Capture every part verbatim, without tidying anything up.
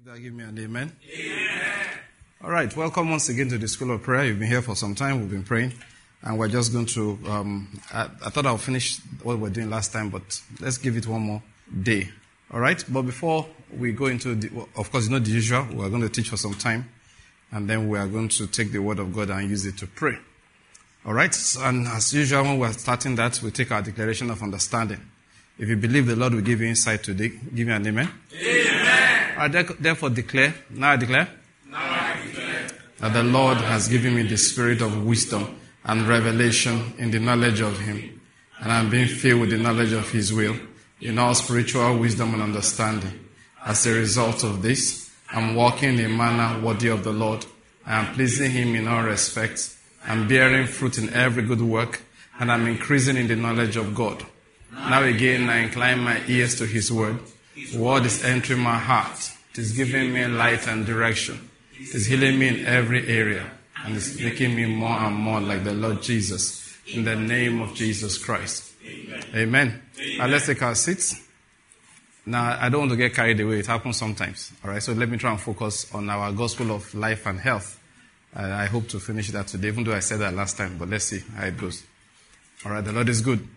That give me an amen. Amen. All right, welcome once again to the School of Prayer. You've been here for some time. We've been praying, and we're just going to. Um, I, I thought I'll finish what we were doing last time, but let's give it one more day. All right, but before we go into, the, well, of course, you know the usual. We're going to teach for some time, and then we are going to take the Word of God and use it to pray. All right, and as usual, when we're starting that, we take our declaration of understanding. If you believe the Lord will give you insight today, give me an amen. Amen. I therefore declare, now I declare, now I declare that the Lord has given me the spirit of wisdom and revelation in the knowledge of Him, and I'm being filled with the knowledge of His will in all spiritual wisdom and understanding. As a result of this, I'm walking in a manner worthy of the Lord. I am pleasing Him in all respects. I'm bearing fruit in every good work, and I'm increasing in the knowledge of God. Now again, I incline my ears to His word. The word is entering my heart. It is giving me light and direction. It is healing me in every area, and it's making me more and more like the Lord Jesus. In the name of Jesus Christ. Amen. Amen. Amen. Now let's take our seats. Now, I don't want to get carried away. It happens sometimes. All right, so let me try and focus on our gospel of life and health. Uh, I hope to finish that today, even though I said that last time, but let's see how it goes. All right, the Lord is good.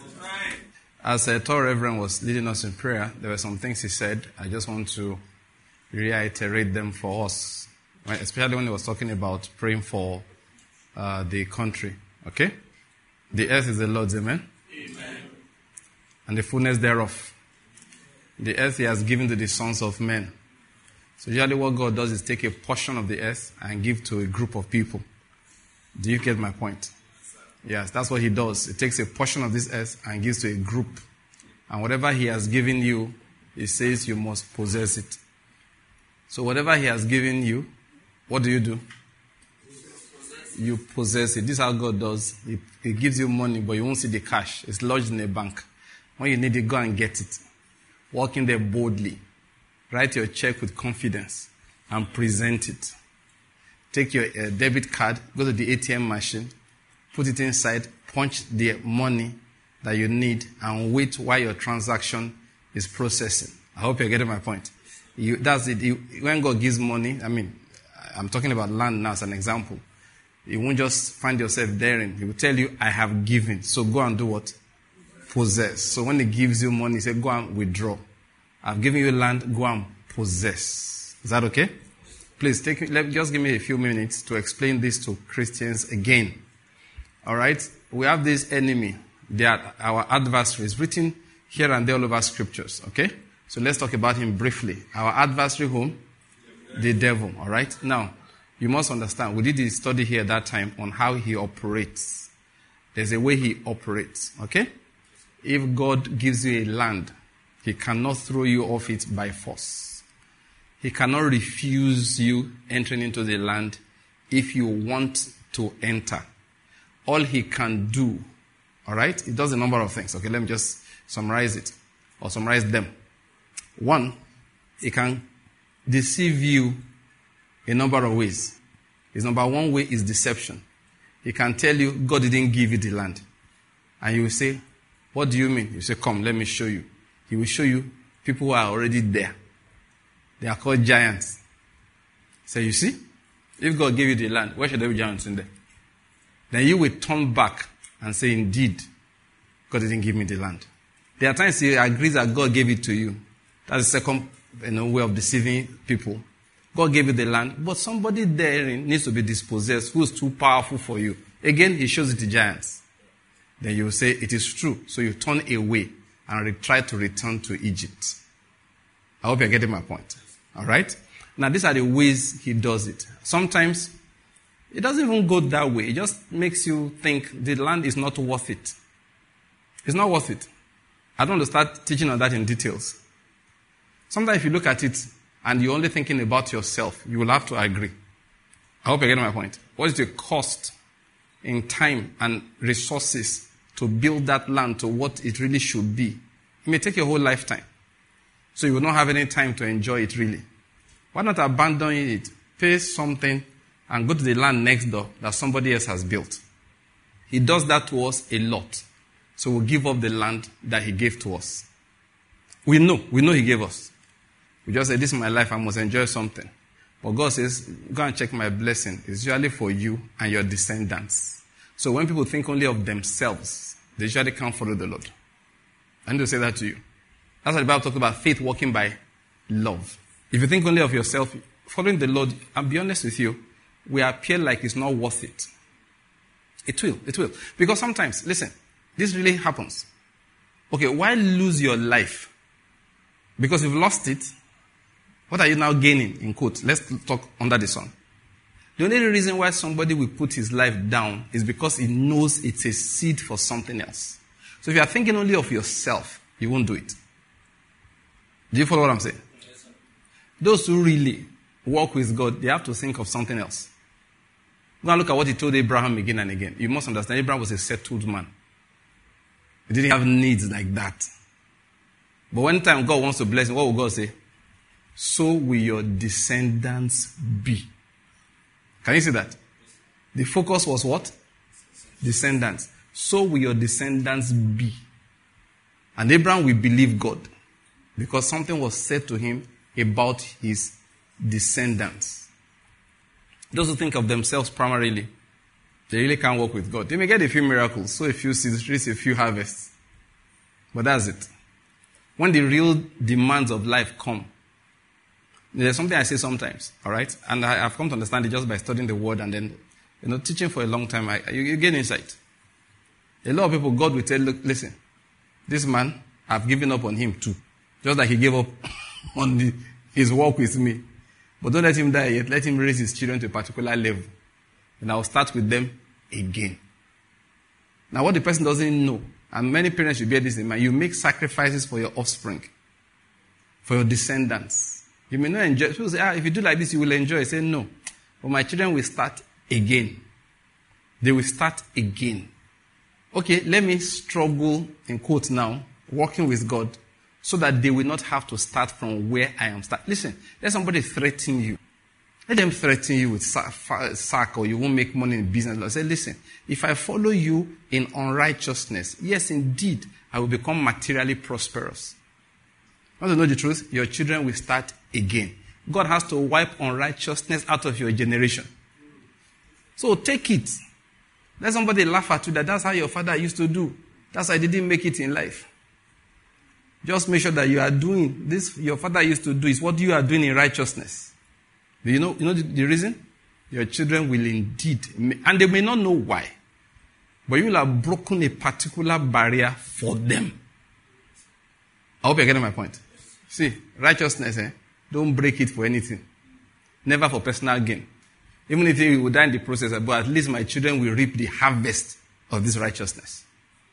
As a tall Reverend was leading us in prayer, there were some things he said. I just want to reiterate them for us, especially when he was talking about praying for uh, the country. Okay? The earth is the Lord's, amen? Amen. And the fullness thereof. The earth He has given to the sons of men. So usually what God does is take a portion of the earth and give to a group of people. Do you get my point? Yes, that's what He does. He takes a portion of this earth and gives to a group. And whatever He has given you, He says you must possess it. So whatever He has given you, what do you do? You possess it. This is how God does. He, he gives you money, but you won't see the cash. It's lodged in a bank. When you need it, go and get it. Walk in there boldly. Write your check with confidence and present it. Take your uh, debit card, go to the A T M machine, put it inside, punch the money that you need, and wait while your transaction is processing. I hope you're getting my point. You, that's it. You, when God gives money, I mean, I'm talking about land now as an example. You won't just find yourself daring. He will tell you, I have given. So go and do what? Possess. So when He gives you money, He says, go and withdraw. I've given you land, go and possess. Is that okay? Please, take let, just give me a few minutes to explain this to Christians again. All right? We have this enemy. They are our adversaries, written here and there all over scriptures. Okay? So let's talk about him briefly. Our adversary, whom? The devil. All right? Now, you must understand, we did a study here at that time on how he operates. There's a way he operates. Okay? If God gives you a land, He cannot throw you off it by force. He cannot refuse you entering into the land if you want to enter. All He can do, all right? He does a number of things. Okay, let me just summarize it, or summarize them. One, He can deceive you a number of ways. His number one way is deception. He can tell you, God didn't give you the land. And you will say, what do you mean? You say, come, let me show you. He will show you people who are already there. They are called giants. So you see, if God gave you the land, where should there be giants in there? Then you will turn back and say, indeed, God didn't give me the land. There are times He agrees that God gave it to you. That's the second you know, way of deceiving people. God gave you the land, but somebody there needs to be dispossessed who is too powerful for you. Again, He shows it to giants. Then you will say, it is true. So you turn away and re- try to return to Egypt. I hope you're getting my point. All right? Now, these are the ways He does it. Sometimes, it doesn't even go that way. It just makes you think the land is not worth it. It's not worth it. I don't want to start teaching on that in details. Sometimes if you look at it and you're only thinking about yourself, you will have to agree. I hope you're getting my point. What is the cost in time and resources to build that land to what it really should be? It may take your whole lifetime. So you will not have any time to enjoy it really. Why not abandon it, pay something, and go to the land next door that somebody else has built? He does that to us a lot. So we'll give up the land that He gave to us. We know, we know He gave us. We just say, this is my life, I must enjoy something. But God says, go and check my blessing. It's usually for you and your descendants. So when people think only of themselves, they usually can't follow the Lord. I need to say that to you. That's why the Bible talks about faith walking by love. If you think only of yourself, following the Lord, I'll be honest with you, we appear like it's not worth it. It will, it will. Because sometimes, listen, this really happens. Okay, why lose your life? Because you've lost it. What are you now gaining, in quotes? Let's talk under the sun. The only reason why somebody will put his life down is because he knows it's a seed for something else. So if you are thinking only of yourself, you won't do it. Do you follow what I'm saying? Yes, sir. Those who really walk with God, they have to think of something else. Go and look at what he told Abraham again and again. You must understand, Abraham was a settled man. He didn't have needs like that. But when time God wants to bless him, what will God say? So will your descendants be. Can you see that? The focus was what? Descendants. So will your descendants be. And Abraham will believe God. Because something was said to him about his descendants. Those who think of themselves primarily, they really can't work with God. They may get a few miracles, sow a few seeds, reap a few harvests. But that's it. When the real demands of life come, there's something I say sometimes, all right? And I, I've come to understand it just by studying the word and then, you know, teaching for a long time. I, you, you gain insight. A lot of people, God will tell, look, listen, this man, I've given up on him too. Just like he gave up on the, his walk with me. But don't let him die yet. Let him raise his children to a particular level. And I'll start with them again. Now what the person doesn't know, and many parents should bear this in mind, you make sacrifices for your offspring, for your descendants. You may not enjoy. People say, ah, if you do like this, you will enjoy. I say, no. But my children will start again. They will start again. Okay, let me struggle, in quotes now, working with God, so that they will not have to start from where I am starting. Listen, let somebody threaten you. Let them threaten you with sack or you won't make money in business. I say, listen, if I follow you in unrighteousness, yes, indeed, I will become materially prosperous. Want to know the truth? Your children will start again. God has to wipe unrighteousness out of your generation. So take it. Let somebody laugh at you that that's how your father used to do. That's why I didn't make it in life. Just make sure that you are doing this. Your father used to do is what you are doing in righteousness. Do you know, you know the, the reason? Your children will indeed, and they may not know why, but you will have broken a particular barrier for them. I hope you're getting my point. See, righteousness, eh? Don't break it for anything. Never for personal gain. Even if you will die in the process, but at least my children will reap the harvest of this righteousness.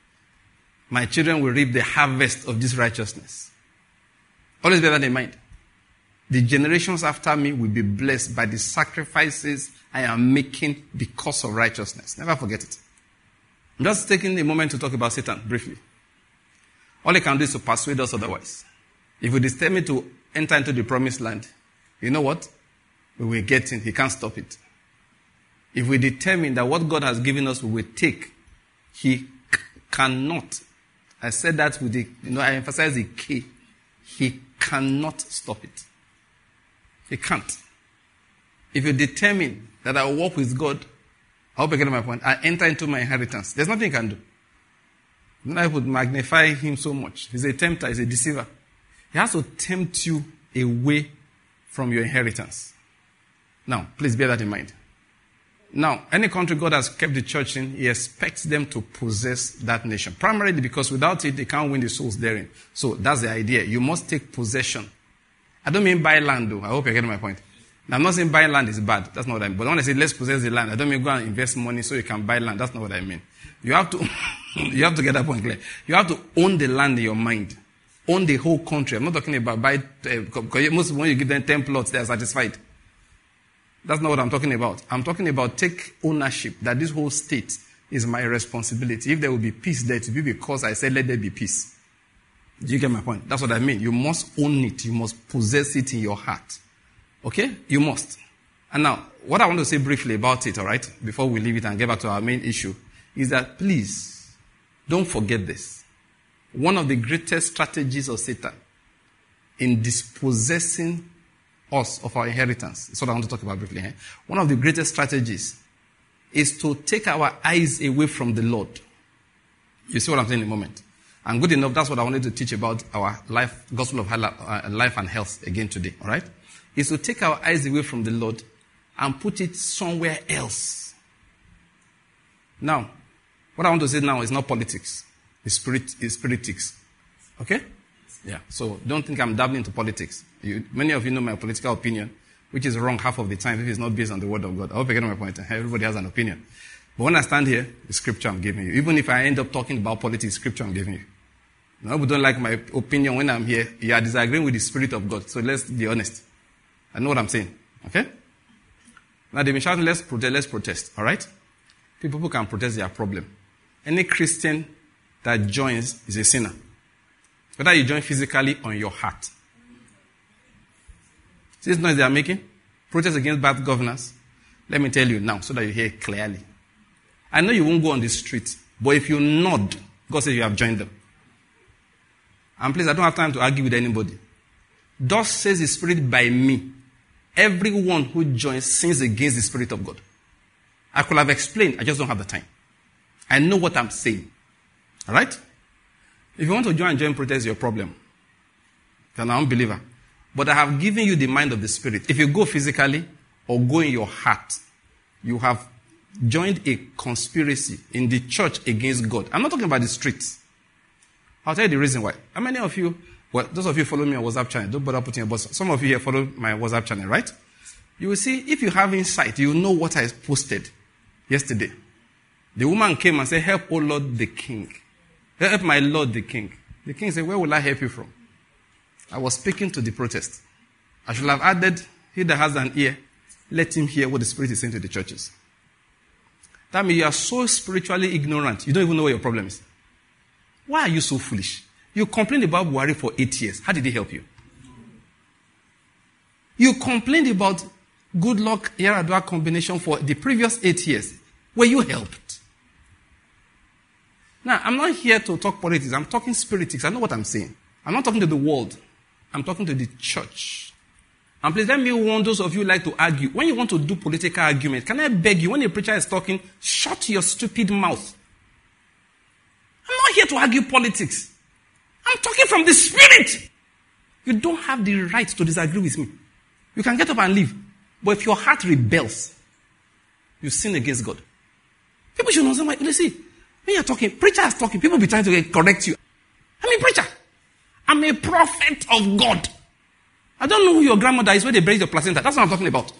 My children will reap the harvest of this righteousness. Always bear that in mind. The generations after me will be blessed by the sacrifices I am making because of righteousness. Never forget it. I'm just taking a moment to talk about Satan briefly. All he can do is to persuade us otherwise. If we determine to enter into the promised land, you know what? We will get in. He can't stop it. If we determine that what God has given us we will take, he c- cannot. I said that with the, you know, I emphasize the K. He cannot stop it. He can't. If you determine that I will walk with God, I hope you get my point, I enter into my inheritance. There's nothing you can do. I would magnify him so much. He's a tempter, he's a deceiver. He has to tempt you away from your inheritance. Now, please bear that in mind. Now, any country God has kept the church in, he expects them to possess that nation. Primarily because without it, they can't win the souls therein. So that's the idea. You must take possession. I don't mean buy land though. I hope you're getting my point. Now, I'm not saying buying land is bad. That's not what I mean. But when I say let's possess the land, I don't mean go and invest money so you can buy land. That's not what I mean. You have to, you have to get that point clear. You have to own the land in your mind. Own the whole country. I'm not talking about buy, uh, because most when you give them ten plots, they are satisfied. That's not what I'm talking about. I'm talking about take ownership, that this whole state is my responsibility. If there will be peace there, to be because I said let there be peace. Do you get my point? That's what I mean. You must own it. You must possess it in your heart. Okay? You must. And now, what I want to say briefly about it, all right, before we leave it and get back to our main issue, is that please, don't forget this. One of the greatest strategies of Satan in dispossessing us of our inheritance. That's what I want to talk about briefly here. One of the greatest strategies is to take our eyes away from the Lord. You see what I'm saying in a moment? And good enough, that's what I wanted to teach about our life, gospel of life and health again today, all right? Is to take our eyes away from the Lord and put it somewhere else. Now, what I want to say now is not politics. It's spirit, it's spiritics. Okay? Yeah. So don't think I'm dabbling into politics. You, many of you know my political opinion, which is wrong half of the time if it's not based on the word of God. I hope you get my point. Everybody has an opinion. But when I stand here, it's scripture I'm giving you. Even if I end up talking about politics, scripture I'm giving you. No, people don't like my opinion when I'm here. You are disagreeing with the Spirit of God. So let's be honest. I know what I'm saying. Okay? Now they've been shouting, let's protest, let's protest. All right? People who can protest their problem. Any Christian that joins is a sinner. Whether you join physically or in your heart. See this noise they are making? Protest against bad governors. Let me tell you now so that you hear clearly. I know you won't go on the street, but if you nod, God says you have joined them. And please, I don't have time to argue with anybody. Thus says the Spirit by me. Everyone who joins sins against the Spirit of God. I could have explained, I just don't have the time. I know what I'm saying. Alright? If you want to join and join protest, your problem. You're an unbeliever. But I have given you the mind of the Spirit. If you go physically or go in your heart, you have joined a conspiracy in the church against God. I'm not talking about the streets. I'll tell you the reason why. How many of you, well, those of you follow me on WhatsApp channel, don't bother putting your boss. Some of you here follow my WhatsApp channel, right? You will see, if you have insight, you will know what I posted yesterday. The woman came and said, help, O Lord the King. Help my Lord the King. The King said, where will I help you from? I was speaking to the protest. I should have added, he that has an ear, let him hear what the Spirit is saying to the churches. That means you are so spiritually ignorant, you don't even know what your problem is. Why are you so foolish? You complained about Buhari for eight years. How did he help you? You complained about Goodluck Yar'Adua combination for the previous eight years. Were you helped? Now, I'm not here to talk politics. I'm talking spiritics. I know what I'm saying. I'm not talking to the world. I'm talking to the church. And please let me warn those of you who like to argue. When you want to do political argument, can I beg you, when a preacher is talking, shut your stupid mouth. I'm not here to argue politics. I'm talking from the Spirit. You don't have the right to disagree with me. You can get up and leave. But if your heart rebels, you sin against God. People should know something. Let's see. When you're talking, preacher is talking, people be trying to correct you. I'm a preacher. I'm a prophet of God. I don't know who your grandmother is when they bring your placenta. That's what I'm talking about.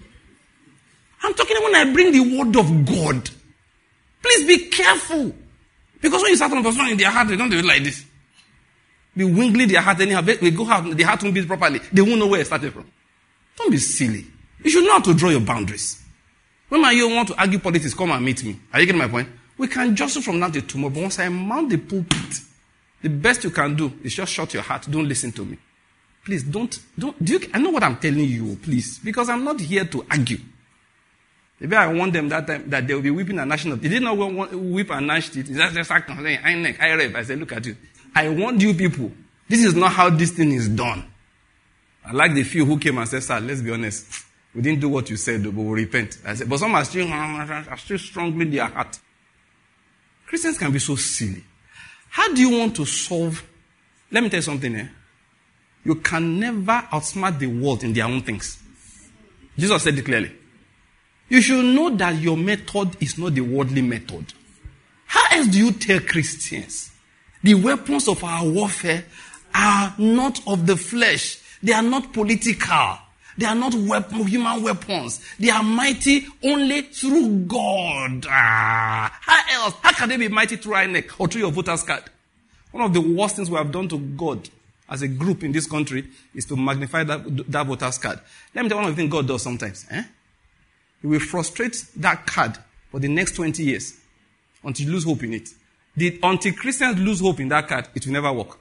I'm talking when I bring the word of God. Please be careful. Because when you start on the person in their heart, they don't do it like this. Be wingling their heart anyhow. We go out, the heart won't beat properly. They won't know where it started from. Don't be silly. You should know how to draw your boundaries. When my you want to argue politics, come and meet me. Are you getting my point? We can jostle from now to tomorrow. But once I mount the pulpit, the best you can do is just shut your heart. Don't listen to me. Please don't, don't, do you, I know what I'm telling you, please. Because I'm not here to argue. Maybe I warned them that time that they will be whipping and gnashing up. They did not whip and gnash it. That's just like I neck, I rep. I said, look at you. I warned you people. This is not how this thing is done. I like the few who came and said, sir, let's be honest. We didn't do what you said, but we repent. I said, but some are still, are still strongly in their heart. Christians can be so silly. How do you want to solve? Let me tell you something, eh? You can never outsmart the world in their own things. Jesus said it clearly. You should know that your method is not the worldly method. How else do you tell Christians? The weapons of our warfare are not of the flesh. They are not political. They are not weapon, human weapons. They are mighty only through God. Ah, how else? How can they be mighty through I N E C or through your voter's card? One of the worst things we have done to God as a group in this country is to magnify that, that voter's card. Let me tell you one of the things God does sometimes. Eh? He will frustrate that card for the next twenty years until you lose hope in it. The, until Christians lose hope in that card, it will never work.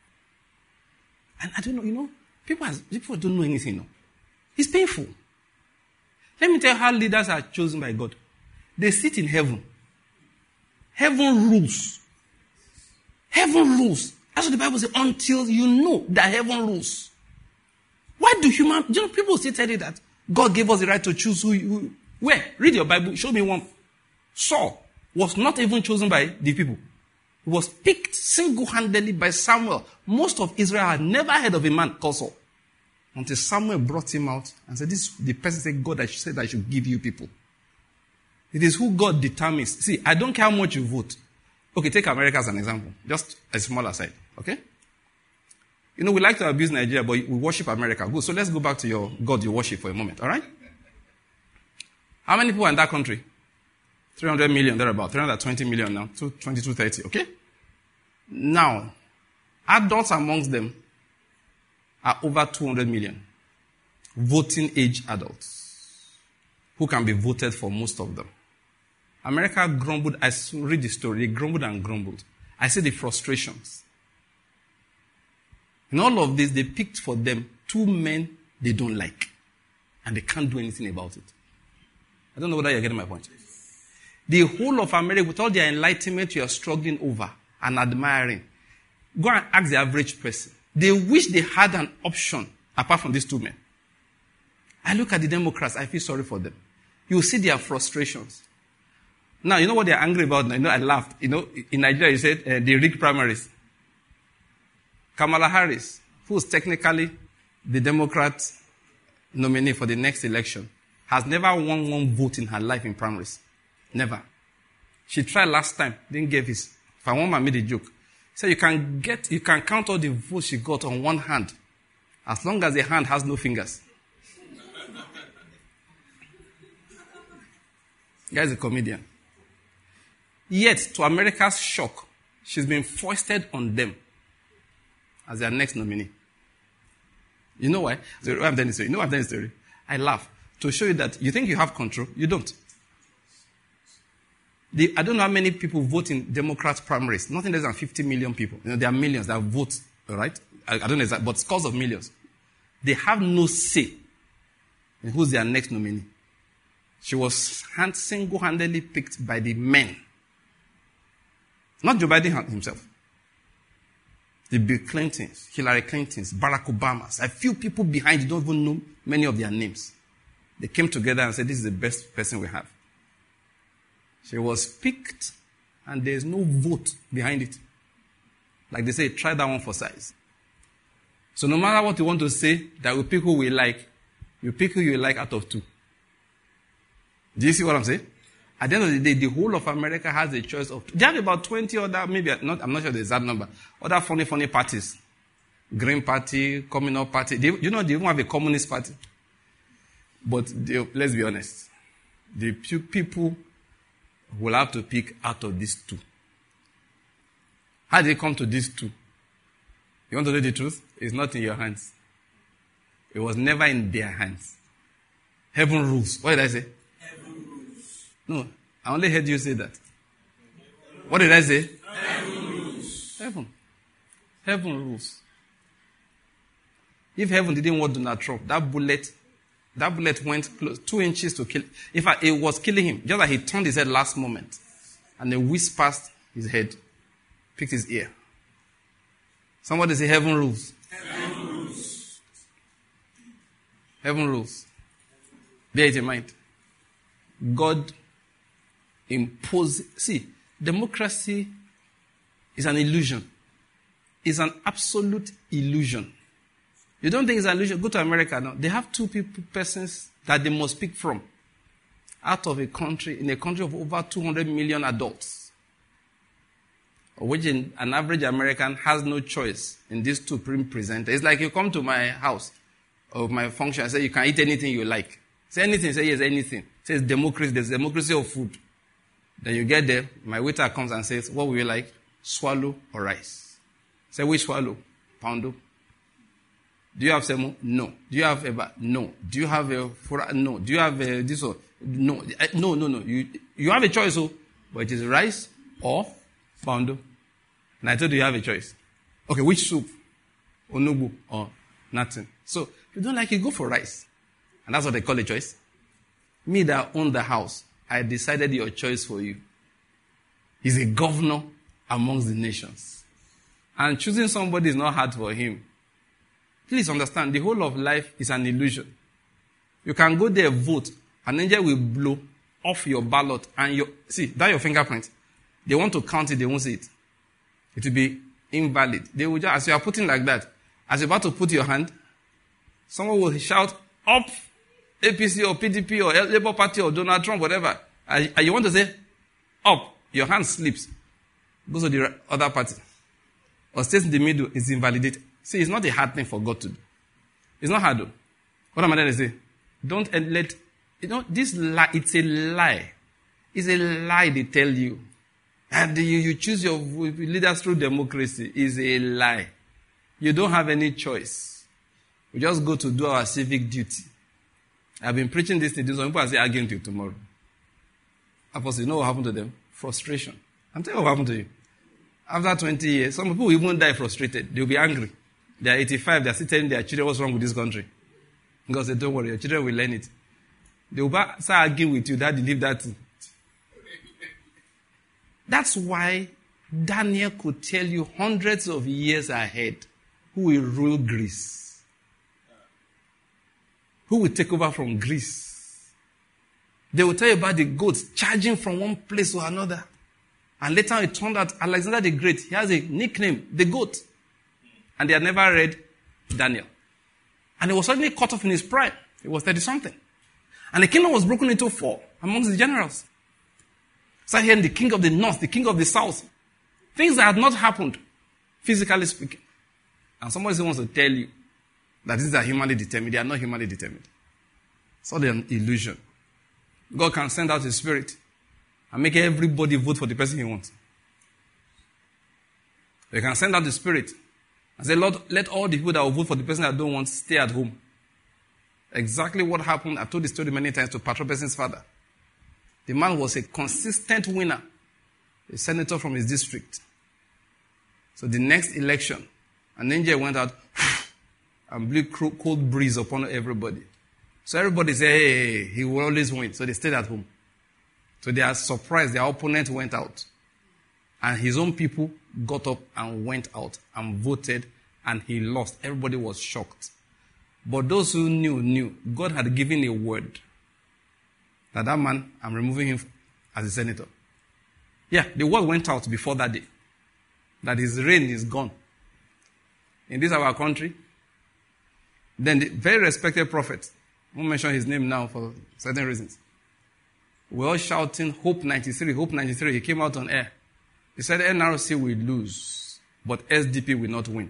And I don't know, you know, people, has, people don't know anything. No? It's painful. Let me tell you how leaders are chosen by God. They sit in heaven. Heaven rules. Heaven rules. That's what the Bible says. Until you know that heaven rules. Why do human, you know, people still tell you that God gave us the right to choose who, who where? Read your Bible, show me one. Saul was not even chosen by the people. He was picked single-handedly by Samuel. Most of Israel had never heard of a man called Saul. Until Samuel brought him out and said, this, the person said, God, I said I should give you people. It is who God determines. See, I don't care how much you vote. Okay, take America as an example. Just a small aside, okay? You know, we like to abuse Nigeria, but we worship America. Good. So let's go back to your God you worship for a moment, all right? How many people are in that country? three hundred million, thereabout. three hundred twenty million now. twenty-two thirty, okay? Now, adults amongst them are over two hundred million. Voting age adults who can be voted for, most of them. America grumbled. I read the story. They grumbled and grumbled. I see the frustrations. In all of this, they picked for them two men they don't like. And they can't do anything about it. I don't know whether you're getting my point. The whole of America, with all their enlightenment you are struggling over and admiring, go and ask the average person. They wish they had an option apart from these two men. I look at the Democrats, I feel sorry for them. You see their frustrations. Now, you know what they're angry about now? You know, I laughed. You know, in Nigeria, you said uh, they rigged primaries. Kamala Harris, who's technically the Democrat nominee for the next election, has never won one vote in her life in primaries. Never. She tried last time, didn't give his. If I want to make a joke, so you can get, you can count all the votes she got on one hand, as long as the hand has no fingers. The guy's a comedian. Yet, to America's shock, she's been foisted on them as their next nominee. You know why? So, I'm telling you, you know what I'm telling you story? I laugh to show you that you think you have control, you don't. The, I don't know how many people vote in Democrat primaries. Nothing less than fifty million people. You know, there are millions that vote, all right? I, I don't know exactly, but scores of millions. They have no say in who's their next nominee. She was hand, single-handedly picked by the men. Not Joe Biden himself. The Bill Clintons, Hillary Clintons, Barack Obamas. A few people behind you don't even know many of their names. They came together and said, this is the best person we have. She was picked, and there's no vote behind it. Like they say, try that one for size. So no matter what you want to say, that we pick who we like, you pick who you like out of two. Do you see what I'm saying? At the end of the day, the whole of America has a choice of two. They have about twenty other, maybe, not, I'm not sure the exact number, other funny, funny parties. Green Party, Communist Party. They, you know, they even have a Communist Party. But they, let's be honest. The people will have to pick out of these two. How did they come to these two? You want to know the truth? It's not in your hands. It was never in their hands. Heaven rules. What did I say? Heaven rules. No, I only heard you say that. What did I say? Heaven rules. Heaven. Heaven rules. If heaven didn't want Donald Trump, that bullet That bullet went close, two inches to kill. In fact, it was killing him. Just like he turned his head last moment. And a whisk passed his head, picked his ear. Somebody say, heaven rules. Heaven rules. Heaven rules. Bear it in mind. God imposes. See, democracy is an illusion. It's an absolute illusion. You don't think it's an illusion? Go to America now. They have two people, persons that they must pick from. Out of a country, in a country of over two hundred million adults. Which an average American has no choice in these two presenters. It's like you come to my house, or my function, and say you can eat anything you like. Say anything, say yes, anything. Say it's democracy, there's democracy of food. Then you get there, my waiter comes and says, what will you like? Swallow or rice? Say, which swallow? Poundo. Do you have semo? No. Do you have eba? No. Do you have a fura? No. Do you have a this or no? No, no, no. You you have a choice, oh, but it is rice or poundo. And I told you you have a choice. Okay, which soup? Onugbu or nothing. So if you don't like it, go for rice. And that's what they call a choice. Me that own the house, I decided your choice for you. He's a governor amongst the nations. And choosing somebody is not hard for him. Please understand, the whole of life is an illusion. You can go there, vote, an angel will blow off your ballot, and your see, that your fingerprint. They want to count it, they won't see it. It will be invalid. They will just, as you are putting like that, as you're about to put your hand, someone will shout, up, A P C or P D P or Labour Party or Donald Trump, whatever. And you want to say, up, your hand slips, goes to the other party. Or stays in the middle, is invalidated. See, it's not a hard thing for God to do. It's not hard though. What am I trying to say? Don't let, you know, this lie, it's a lie. It's a lie they tell you. And you, you choose your leaders through democracy. It's a lie. You don't have any choice. We just go to do our civic duty. I've been preaching this thing. Some people are saying arguing to you tomorrow. Apostle, you know what happened to them? Frustration. I'm telling you what happened to you. After twenty years, some people will even die frustrated. They'll be angry. They're eighty-five. They're still telling their children what's wrong with this country. God said, don't worry, your children will learn it. They will start arguing with you. Daddy, leave that thing. That's why Daniel could tell you hundreds of years ahead who will rule Greece. Who will take over from Greece. They will tell you about the goats charging from one place to another. And later it turned out Alexander the Great, he has a nickname, the goat. And they had never read Daniel. And he was suddenly cut off in his prime. He was thirty-something. And the kingdom was broken into four amongst the generals. Start hearing the king of the north, the king of the south. Things that had not happened, physically speaking. And somebody wants to tell you that these are humanly determined. They are not humanly determined. It's all an illusion. God can send out His Spirit and make everybody vote for the person He wants. They can send out the Spirit and say, Lord, let all the people that will vote for the person I don't want stay at home. Exactly what happened, I've told the story many times, to Patrobes's father. The man was a consistent winner, a senator from his district. So the next election, an angel went out and blew cold breeze upon everybody. So everybody said, hey, he will always win. So they stayed at home. So they are surprised their opponent went out. And his own people got up and went out and voted, and he lost. Everybody was shocked. But those who knew, knew. God had given a word that that man, I'm removing him as a senator. Yeah, the word went out before that day. That his reign is gone. In this our country. Then the very respected prophet, I won't mention his name now for certain reasons. We're all shouting, Hope ninety-three, Hope ninety-three. He came out on air. He said, N R C will lose, but S D P will not win.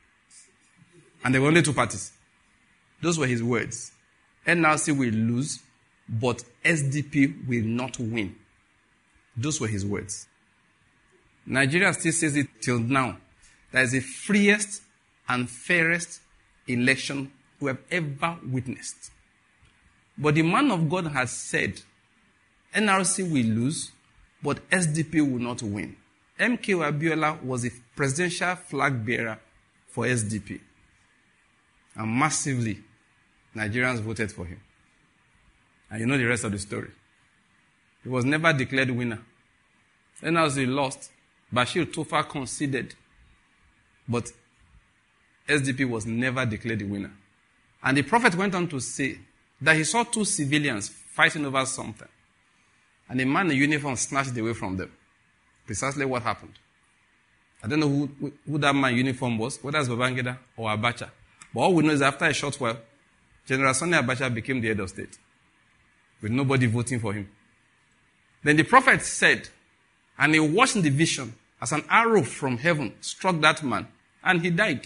And there were only two parties. Those were his words. N R C will lose, but S D P will not win. Those were his words. Nigeria still says it till now. That is the freest and fairest election we have ever witnessed. But the man of God has said, N R C will lose, but S D P will not win. M K Abiola was a presidential flag bearer for S D P. And massively, Nigerians voted for him. And you know the rest of the story. He was never declared winner. N R C lost. Bashir Tofa conceded. But S D P was never declared the winner. And the prophet went on to say that he saw two civilians fighting over something. And a man in uniform snatched away from them. Precisely what happened. I don't know who, who that man in uniform was, whether it's Babangida or Abacha. But all we know is after a short while, General Sani Abacha became the head of state, with nobody voting for him. Then the prophet said, and he watched in the vision as an arrow from heaven struck that man, and he died.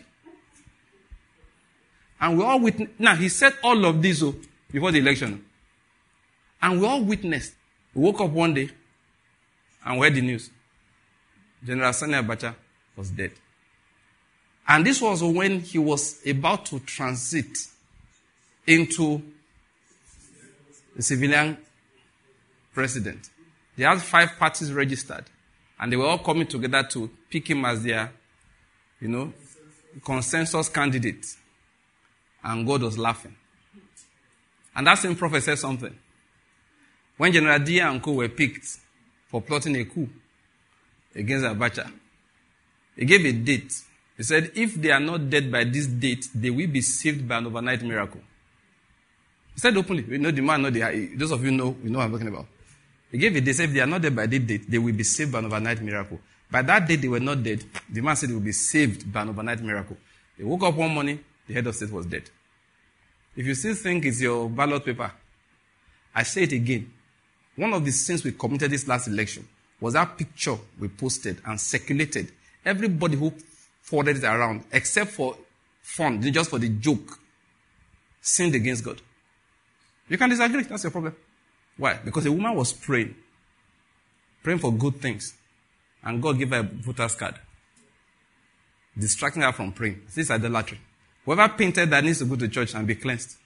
And we all witnessed. Now, he said all of this oh, before the election. And we all witnessed. We woke up one day and we heard the news. General Sani Abacha was dead. And this was when he was about to transit into the civilian president. They had five parties registered. And they were all coming together to pick him as their, you know, consensus candidate. And God was laughing. And that same prophet said something. When General Dia and co were picked for plotting a coup against Abacha, he gave a date He said, if they are not dead by this date, they will be saved by an overnight miracle. He said openly, we know the man, know the, those of you know, you know what I'm talking about. He gave it, they said if they are not dead by this date, they will be saved by an overnight miracle. By that date, they were not dead. The man said they will be saved by an overnight miracle. They woke up one morning, the head of state was dead. If you still think it's your ballot paper, I say it again. One of the sins we committed this last election was that picture we posted and circulated. Everybody who forwarded it around, except for fun, just for the joke, sinned against God. You can disagree, that's your problem. Why? Because a woman was praying, praying for good things, and God gave her a voter's card, distracting her from praying. This is idolatry. Whoever painted that needs to go to church and be cleansed.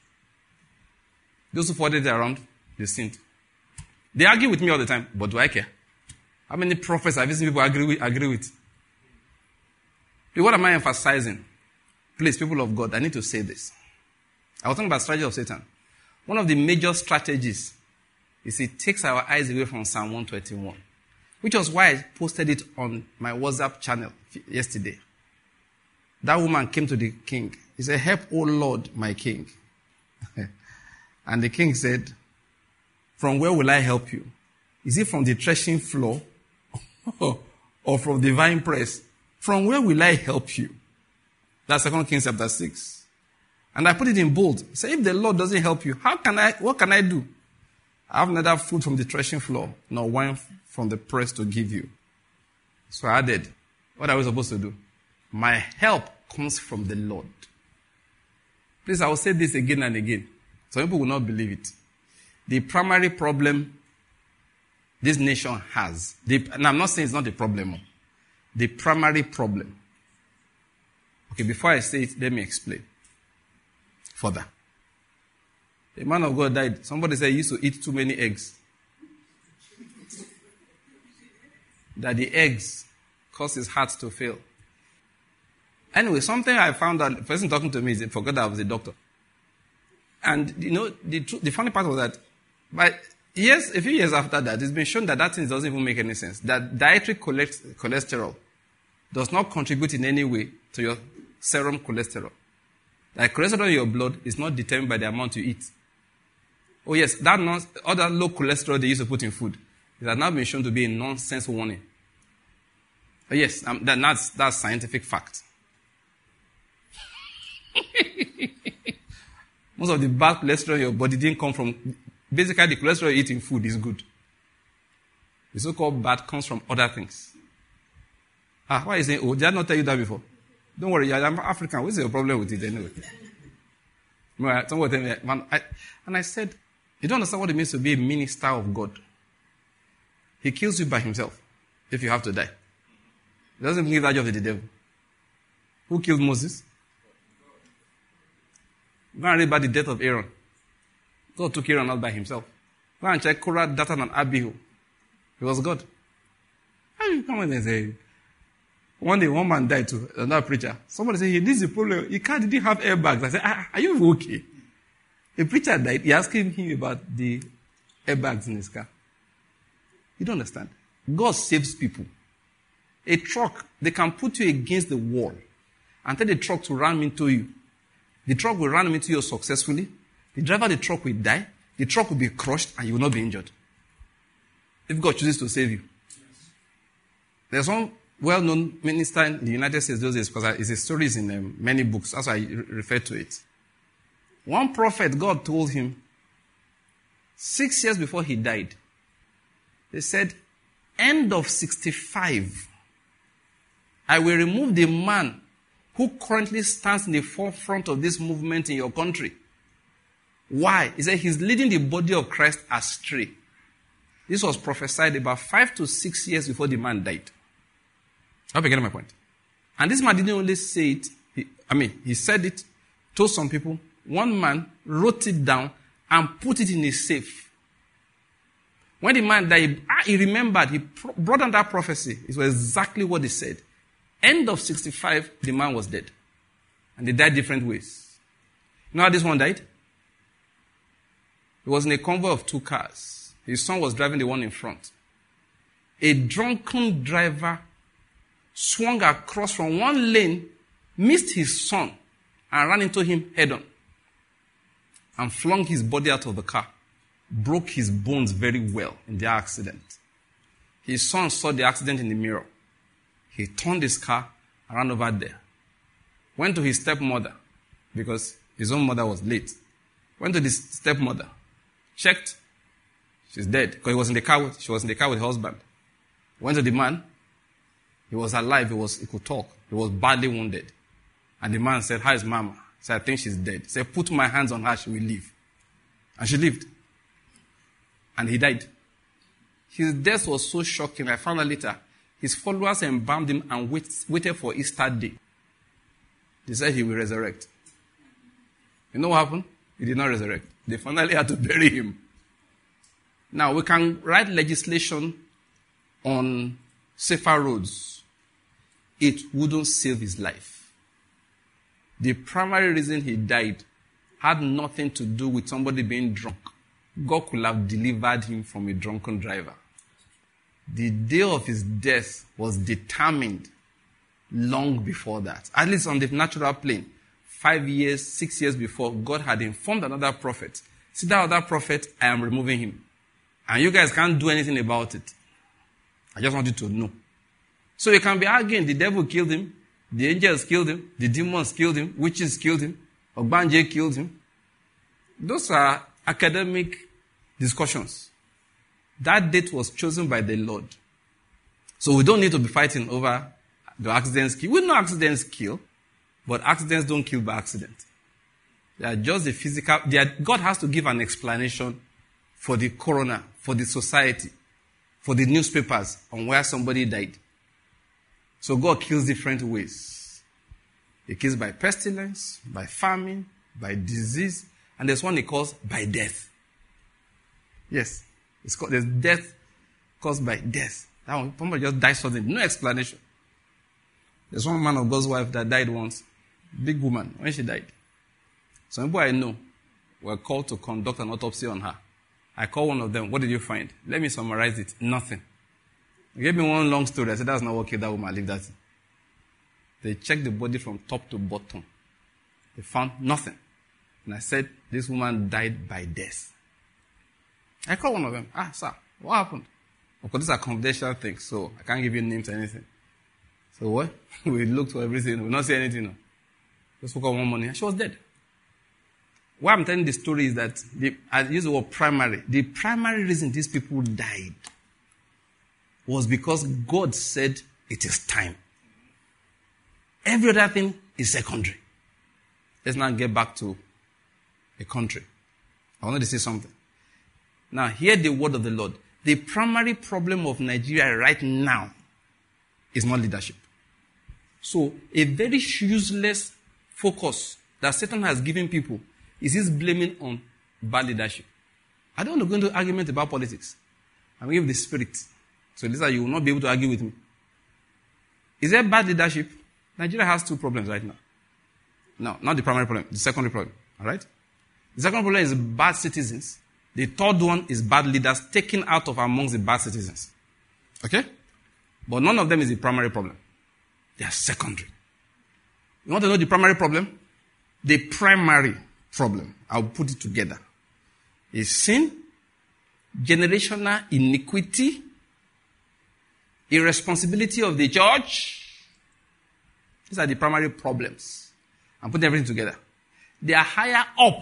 Those who forwarded it around, they sinned. They argue with me all the time, but do I care? How many prophets have you seen people agree with? Agree with? What am I emphasizing? Please, people of God, I need to say this. I was talking about strategy of Satan. One of the major strategies is it takes our eyes away from Psalm one twenty-one, which was why I posted it on my WhatsApp channel yesterday. That woman came to the king. He said, help, O Lord, my king. And the king said, from where will I help you? Is it from the threshing floor or from the vine press? From where will I help you? That's Second Kings chapter six. And I put it in bold. Say, if the Lord doesn't help you, how can I, what can I do? I have neither food from the threshing floor, nor wine from the press to give you. So I added, what are we supposed to do? My help comes from the Lord. Please, I will say this again and again. Some people will not believe it. The primary problem this nation has, the, and I'm not saying it's not a problem. The primary problem. Okay, before I say it, let me explain further. A man of God died. Somebody said he used to eat too many eggs. That the eggs cause his heart to fail. Anyway, something I found out, the person talking to me is, forgot that I was a doctor. And, you know, the, the funny part was that, by years, a few years after that, it's been shown that that thing doesn't even make any sense. That dietary cholesterol does not contribute in any way to your serum cholesterol. Like cholesterol in your blood is not determined by the amount you eat. Oh yes, that non- other low cholesterol they used to put in food, it has now been shown to be a nonsense warning. Oh yes, um, that, that's, that's scientific fact. Most of the bad cholesterol in your body didn't come from, basically the cholesterol you eat in food is good. The so-called bad comes from other things. Ah, why are you saying, oh, did I not tell you that before? Don't worry, I'm African. What's your problem with it anyway? Somebody tell me, man, I, and I said, you don't understand what it means to be a minister of God. He kills you by himself if you have to die. He doesn't give that job to the devil. Who killed Moses? Go and read about the death of Aaron. God took Aaron out by himself. Go and check Korah, Dathan, and Abihu. It was God. How do you come in and say, one day one man died too, another preacher. Somebody said, hey, this is the problem. He can't, didn't have airbags. I said, ah, are you okay? A preacher died. He asking him about the airbags in his car. You don't understand. God saves people. A truck, they can put you against the wall and tell the truck to ram into you. The truck will ram into you successfully. The driver of the truck will die. The truck will be crushed and you will not be injured. If God chooses to save you. There's one well-known minister in the United States those days, because his story is in um, many books. That's why I re- refer to it. One prophet, God told him, six years before he died, they said, end of sixty-five, I will remove the man who currently stands in the forefront of this movement in your country. Why? He said he's leading the body of Christ astray. This was prophesied about five to six years before the man died. I hope you get my point. And this man didn't only say it, he, I mean, he said it, told some people. One man wrote it down and put it in a safe. When the man died, he remembered, he brought down that prophecy. It was exactly what he said. End of sixty-five, the man was dead. And they died different ways. You know how this one died? He was in a convoy of two cars. His son was driving the one in front. A drunken driver swung across from one lane missed his son and ran into him head on and flung his body out of the car, broke his bones very well in the accident. His son saw the accident in the mirror. He turned his car and ran over there. Went to his stepmother because his own mother was late. Went to the stepmother, checked, she's dead because he was in the car with, she was in the car with her husband. Went to the man, he was alive, he was he could talk, he was badly wounded. And the man said, "How is Mama?" He said, "I think she's dead." He said, "Put my hands on her, she will live." And she lived. And he died. His death was so shocking. I found out later, his followers embalmed him and wait, waited for Easter Day. They said he will resurrect. You know what happened? He did not resurrect. They finally had to bury him. Now, we can write legislation on safer roads. It wouldn't save his life. The primary reason he died had nothing to do with somebody being drunk. God could have delivered him from a drunken driver. The day of his death was determined long before that. At least on the natural plane. Five years, six years before, God had informed another prophet. See that other prophet, I am removing him. And you guys can't do anything about it. I just want you to know. So you can be arguing, the devil killed him, the angels killed him, the demons killed him, witches killed him, Ogbanje killed him. Those are academic discussions. That date was chosen by the Lord. So we don't need to be fighting over the accidents kill. We know accidents kill, but accidents don't kill by accident. They are just the physical. They are, God has to give an explanation for the coroner, for the society, for the newspapers on where somebody died. So God kills different ways. He kills by pestilence, by famine, by disease, and there's one he calls by death. Yes, it's called, there's death caused by death. That one, somebody just died suddenly, no explanation. There's one man of God's wife that died once, big woman, when she died. Some people I know were called to conduct an autopsy on her. I called one of them, what did you find? Let me summarize it, nothing. They gave me one long story. I said, that's not what killed that woman, leave that. They checked the body from top to bottom. They found nothing. And I said, this woman died by death. I called one of them, ah, sir, what happened? Because these are confidential things, so I can't give you names or anything. So what? We looked for everything, we not see anything. No. Just woke up one morning, and she was dead. Why I'm telling the story is that, the, I use the word primary. The primary reason these people died was because God said it is time. Every other thing is secondary. Let's now get back to a country. I wanted to say something. Now, hear the word of the Lord. The primary problem of Nigeria right now is not leadership. So, a very useless focus that Satan has given people is he's blaming on bad leadership. I don't want to go into argument about politics. I'm going to give the spirit. So, Lisa, you will not be able to argue with me. Is there bad leadership? Nigeria has two problems right now. No, not the primary problem, the secondary problem. All right? The second problem is bad citizens. The third one is bad leaders taken out of amongst the bad citizens. Okay? But none of them is the primary problem. They are secondary. You want to know the primary problem? The primary problem, I'll put it together, is sin, generational iniquity, irresponsibility of the church. These are the primary problems. I'm putting everything together. They are higher up.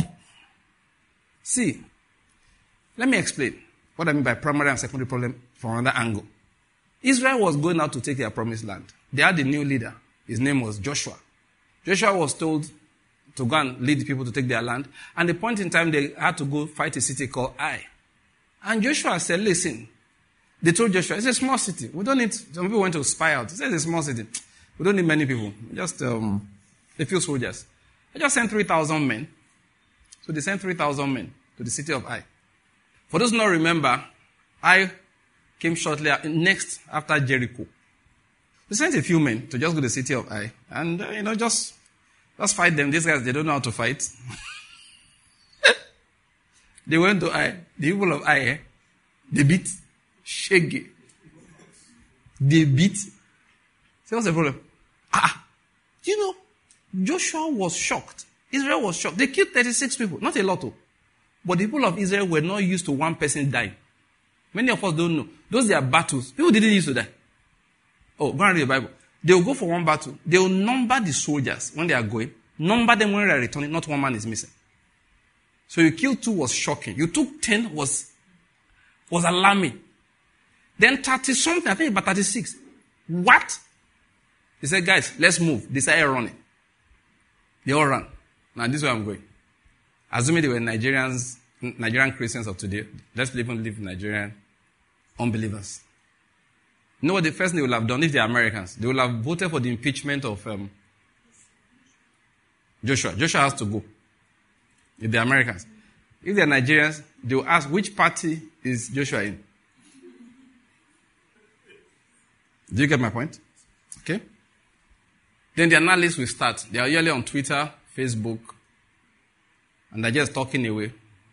See, let me explain what I mean by primary and secondary problem from another angle. Israel was going out to take their promised land. They had a new leader. His name was Joshua. Joshua was told to go and lead the people to take their land. And at the point in time, they had to go fight a city called Ai. And Joshua said, listen, they told Joshua, it's a small city. We don't need, some people went to spy out. He said, it's a small city. We don't need many people. Just um, a few soldiers. They just sent three thousand men. So they sent three thousand men to the city of Ai. For those who not remember, Ai came shortly next after Jericho. They sent a few men to just go to the city of Ai. And, uh, you know, just, just fight them. These guys, they don't know how to fight. They went to Ai. The people of Ai, eh? They beat Shege. They beat. So what's the problem? Ah, you know, Joshua was shocked. Israel was shocked. They killed thirty-six people. Not a lot, though. But the people of Israel were not used to one person dying. Many of us don't know. Those are battles. People didn't used to die. Oh, go and read the Bible. They will go for one battle. They will number the soldiers when they are going. Number them when they are returning. Not one man is missing. So you killed two was shocking. You took ten was, was alarming. Then thirty something, I think about thirty-six. What? He said, guys, let's move. They started running. They all ran. Now this is where I'm going. Assuming they were Nigerians, Nigerian Christians of today, let's even live Nigerian unbelievers. You know what the first thing they will have done if they are Americans? They will have voted for the impeachment of um, Joshua. Joshua has to go. If they are Americans. If they are Nigerians, they will ask, which party is Joshua in? Do you get my point? Okay. Then the analysts will start. They are usually on Twitter, Facebook, and they're just talking away.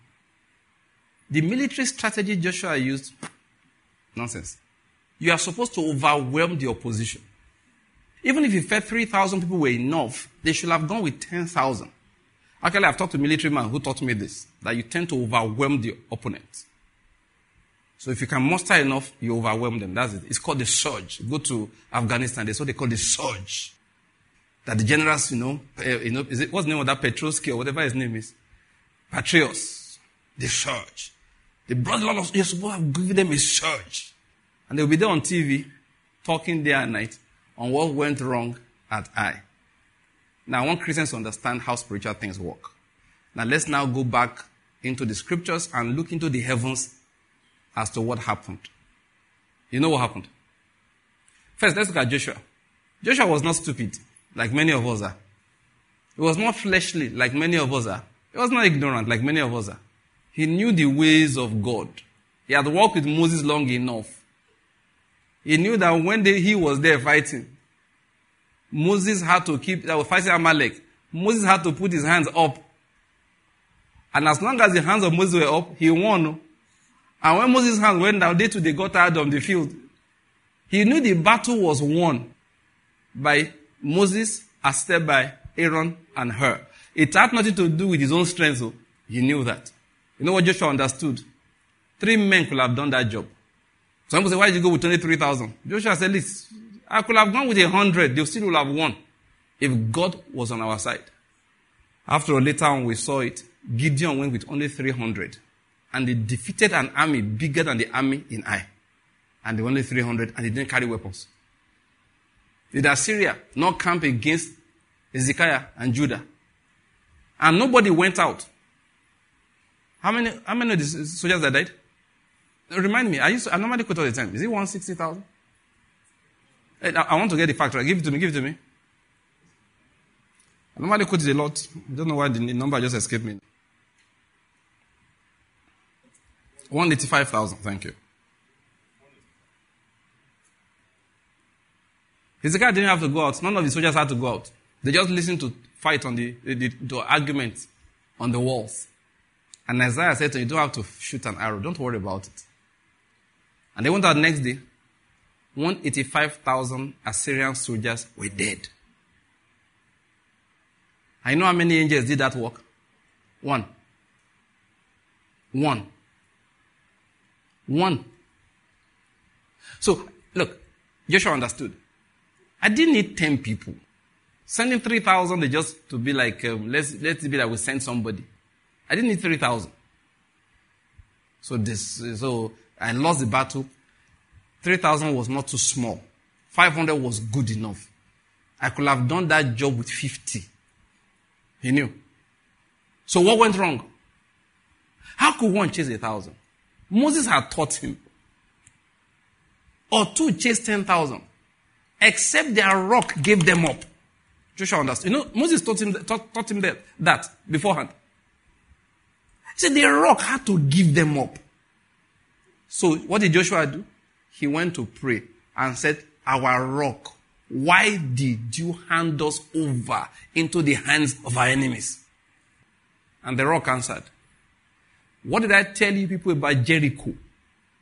The military strategy Joshua used, nonsense. You are supposed to overwhelm the opposition. Even if you felt three thousand people were enough, they should have gone with ten thousand. Actually, I've talked to a military man who taught me this, that you tend to overwhelm the opponent. So if you can muster enough, you overwhelm them. That's it. It's called the surge. Go to Afghanistan, that's what they call the surge. That the generals, you know, uh, you know, is it, what's the name of that Petrovsky or whatever his name is? Patriots. The surge. The brought a lot of, you're supposed to have given them a surge. And they'll be there on T V, talking day and night on what went wrong at I. Now, I want Christians to understand how spiritual things work. Now, let's now go back into the scriptures and look into the heavens as to what happened. You know what happened? First, let's look at Joshua. Joshua was not stupid, like many of us are. He was not fleshly, like many of us are. He was not ignorant, like many of us are. He knew the ways of God. He had worked with Moses long enough. He knew that when they, he was there fighting, Moses had to keep, that was fighting Amalek. Moses had to put his hands up. And as long as the hands of Moses were up, he won. And when Moses' hands went down, they too, they got out of the field. He knew the battle was won by Moses, assisted by Aaron and Hur. It had nothing to do with his own strength, so he knew that. You know what Joshua understood? Three men could have done that job. Some people say, why did you go with only three thousand? Joshua said, listen, I could have gone with a hundred. They still would have won if God was on our side. After all, later on, we saw it. Gideon went with only three hundred. And they defeated an army bigger than the army in Ai. And they were only three hundred, and they didn't carry weapons. Did Assyria not camp against Hezekiah and Judah? And nobody went out. How many, how many of the soldiers that died? Remind me, I used to, I normally quote all the time. Is it one hundred sixty thousand? I, I want to get the fact right. Give it to me, give it to me. I normally quote it a lot. I don't know why the number just escaped me. one hundred eighty-five thousand, thank you. Hezekiah didn't have to go out. None of the soldiers had to go out. They just listened to fight on the, the, the argument on the walls. And Isaiah said to him, you don't have to shoot an arrow. Don't worry about it. And they went out the next day. one hundred eighty-five thousand Assyrian soldiers were dead. I know how many angels did that work? One. One. One. So, look, Joshua understood. I didn't need ten people. Sending three thousand, they just to be like, um, let's, let's be like we send somebody. I didn't need three thousand. So this, so I lost the battle. three thousand was not too small. five hundred was good enough. I could have done that job with fifty. He knew. So what went wrong? How could one chase a thousand? Moses had taught him. Or two chased ten thousand. Except their rock gave them up. Joshua understood. You know, Moses taught him, taught, taught him that, that beforehand. He said the rock had to give them up. So what did Joshua do? He went to pray and said, our rock, why did you hand us over into the hands of our enemies? And the rock answered, what did I tell you people about Jericho?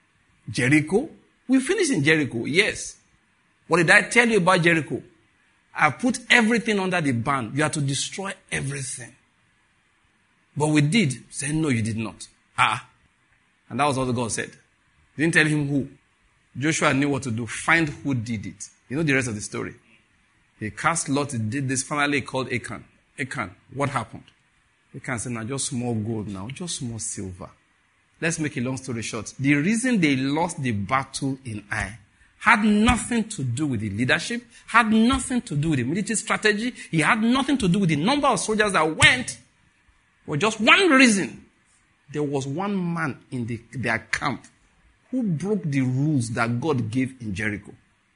Jericho? We finished in Jericho, yes. What did I tell you about Jericho? I put everything under the ban. You are to destroy everything. But we did. He said, no, you did not. Ah. And that was what God said. He didn't tell him who. Joshua knew what to do. Find who did it. You know the rest of the story. He cast lot, he did this. Finally, he called Achan. Achan, what happened? Achan said, now just small gold now, just small silver. Let's make a long story short. The reason they lost the battle in Ai had nothing to do with the leadership, had nothing to do with the military strategy. He had nothing to do with the number of soldiers that went. For just one reason. There was one man in the, their camp who broke the rules that God gave in Jericho.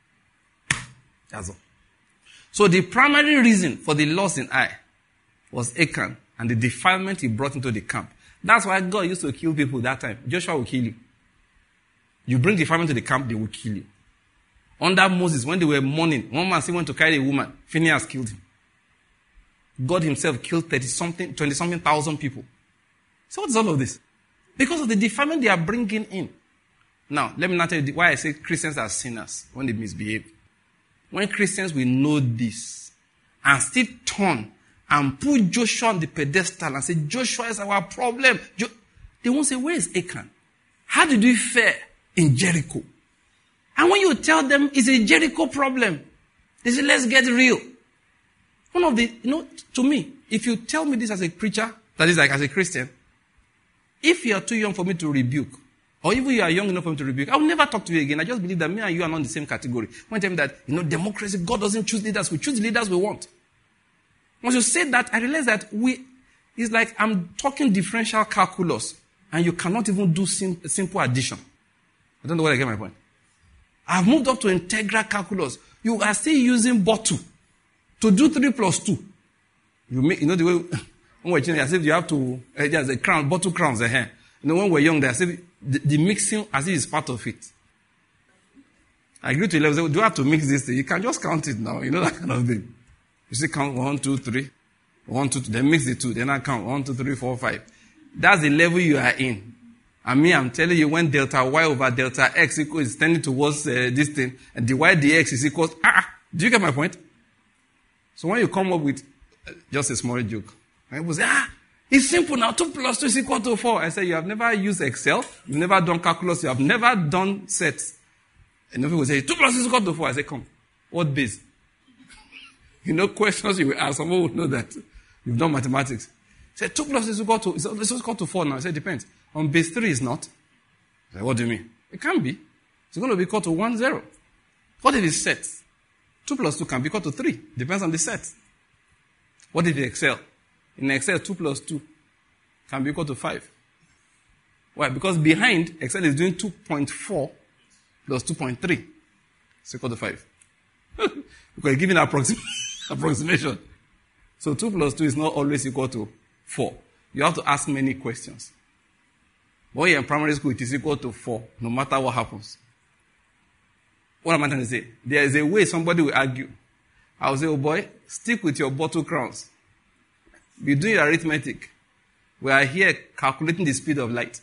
That's all. So the primary reason for the loss in Ai was Achan and the defilement he brought into the camp. That's why God used to kill people that time. Joshua will kill you. You bring defilement to the camp, they will kill you. Under Moses, when they were mourning, one man still went to carry a woman. Phinehas killed him. God himself killed thirty something, twenty something thousand people. So what is all of this? Because of the defilement they are bringing in. Now, let me not tell you why I say Christians are sinners when they misbehave. When Christians will know this and still turn and put Joshua on the pedestal and say, Joshua is our problem. Jo- they won't say, where is Achan? How did we fare in Jericho? And when you tell them it's a Jericho problem, they say, let's get real. One of the, you know, to me, if you tell me this as a preacher, that is like as a Christian, if you are too young for me to rebuke, or even you are young enough for me to rebuke, I will never talk to you again. I just believe that me and you are not in the same category. When I tell me that, you know, democracy, God doesn't choose leaders. We choose the leaders we want. Once you say that, I realize that we, it's like I'm talking differential calculus, and you cannot even do sim, simple addition. I don't know where I get my point. I've moved up to integral calculus. You are still using bottle to do three plus two. You make, you know the way, when we're changing, as if you have to, uh, there's a crown, bottle crowns there. Uh, you know, when we're young, there's the, the mixing as if it's part of it. I agree to eleven. Do you have to mix this thing? You can just count it now. You know that kind of thing. You see, count one, two, three, one, two, two. Then mix the two. Then I count one, two, three, four, five. That's the level you are in. And me, I'm telling you, when delta y over delta x equals is tending towards uh, this thing, and the y dx is equals ah. Do you get my point? So when you come up with uh, just a small joke, and people say ah. It's simple now. two plus two is equal to four. I say, you have never used Excel. You've never done calculus. You have never done sets. And people will say, two plus two is equal to four. I say, come. What base? You know, questions you will ask. Someone would know that. You've done mathematics. Say, two plus two is equal to, it's equal to four now. I say, it depends. On base three is not. I say, what do you mean? It can't be. It's going to be equal to one, zero. What if it's set? two plus two can be equal to three. Depends on the set. What if it's Excel? In Excel, two plus two can be equal to five. Why? Because behind, Excel is doing two point four plus two point three. It's equal to five. Because it's giving an approxim- approximation. So two plus two is not always equal to four. You have to ask many questions. When you're in primary school, it is equal to four, no matter what happens. What am I trying to say? There is a way somebody will argue. I will say, oh boy, stick with your bottle crowns. Be doing arithmetic. We are here calculating the speed of light.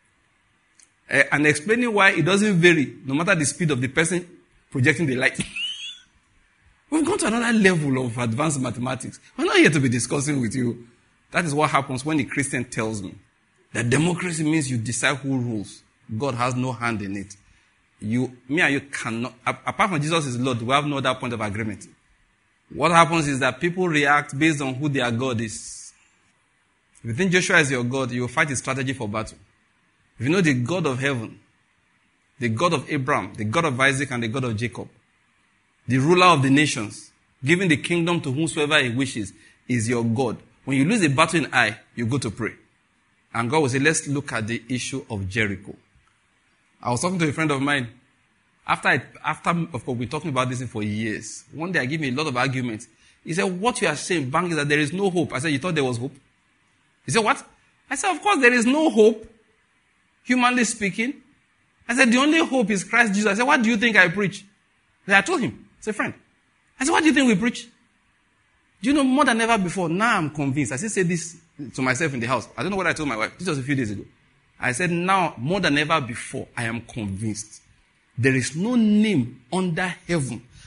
Uh, and explaining why it doesn't vary, no matter the speed of the person projecting the light. We've gone to another level of advanced mathematics. We're not here to be discussing with you. That is what happens when a Christian tells me that democracy means you decide who rules. God has no hand in it. You, me and you cannot, apart from Jesus is Lord, we have no other point of agreement. What happens is that people react based on who their God is. If you think Joshua is your God, you will fight his strategy for battle. If you know the God of heaven, the God of Abraham, the God of Isaac, and the God of Jacob, the ruler of the nations, giving the kingdom to whomsoever he wishes, is your God. When you lose a battle in Ai, you go to pray. And God will say, let's look at the issue of Jericho. I was talking to a friend of mine. After, I, after of course, we've been talking about this for years. One day I gave me a lot of arguments. He said, what you are saying, Bang, is that there is no hope. I said, you thought there was hope? He said, what? I said, of course there is no hope, humanly speaking. I said, the only hope is Christ Jesus. I said, what do you think I preach? I told him, it's a friend. I said, what do you think we preach? Do you know, more than ever before, now I'm convinced. I still say this to myself in the house. I don't know what I told my wife. This was a few days ago. I said, now, more than ever before, I am convinced. There is no name under heaven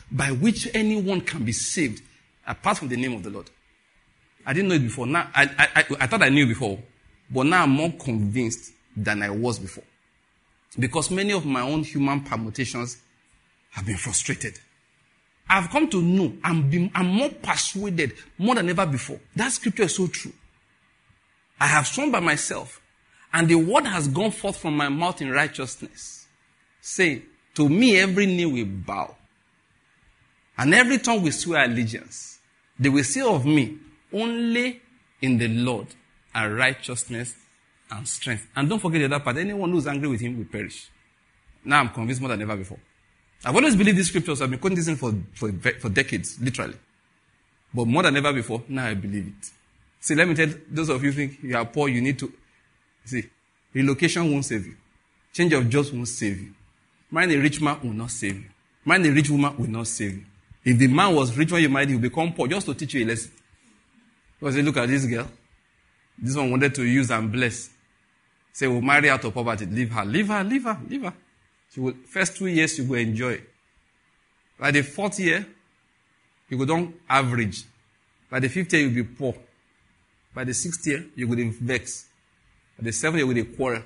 by which anyone can be saved apart from the name of the Lord. I didn't know it before. Now I, I, I, I thought I knew before, but now I'm more convinced than I was before. Because many of my own human permutations have been frustrated. I've come to know, I'm, been, I'm more persuaded more than ever before. That scripture is so true. I have sworn by myself, and the word has gone forth from my mouth in righteousness, saying, to me every knee will bow, and every tongue will swear allegiance. They will say of me, only in the Lord are righteousness and strength. And don't forget the other part, anyone who is angry with him will perish. Now I'm convinced more than ever before. I've always believed these scriptures. I've been quoting this in for, for, for decades, literally. But more than ever before, now I believe it. See, let me tell those of you who think you are poor, you need to, see, relocation won't save you. Change of jobs won't save you. Marrying a rich man will not save you. Marrying a rich woman will not save you. If the man was rich when you married, he will become poor just to teach you a lesson. Because you look at this girl. This one wanted to use and bless. Say, we'll marry out of poverty. Leave her, leave her, leave her, leave her. She will, first two years, you will enjoy. By the fourth year, you will don't average. By the fifth year, you'll be poor. By the sixth year, you will vex. By the seventh year, you will quarrel.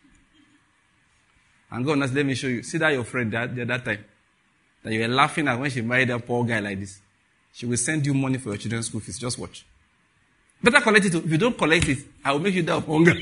And God, let me show you. See that your friend that, that time, that you were laughing at when she married a poor guy like this. She will send you money for your children's school fees. Just watch. Better collect it. If you don't collect it, I will make you die of hunger.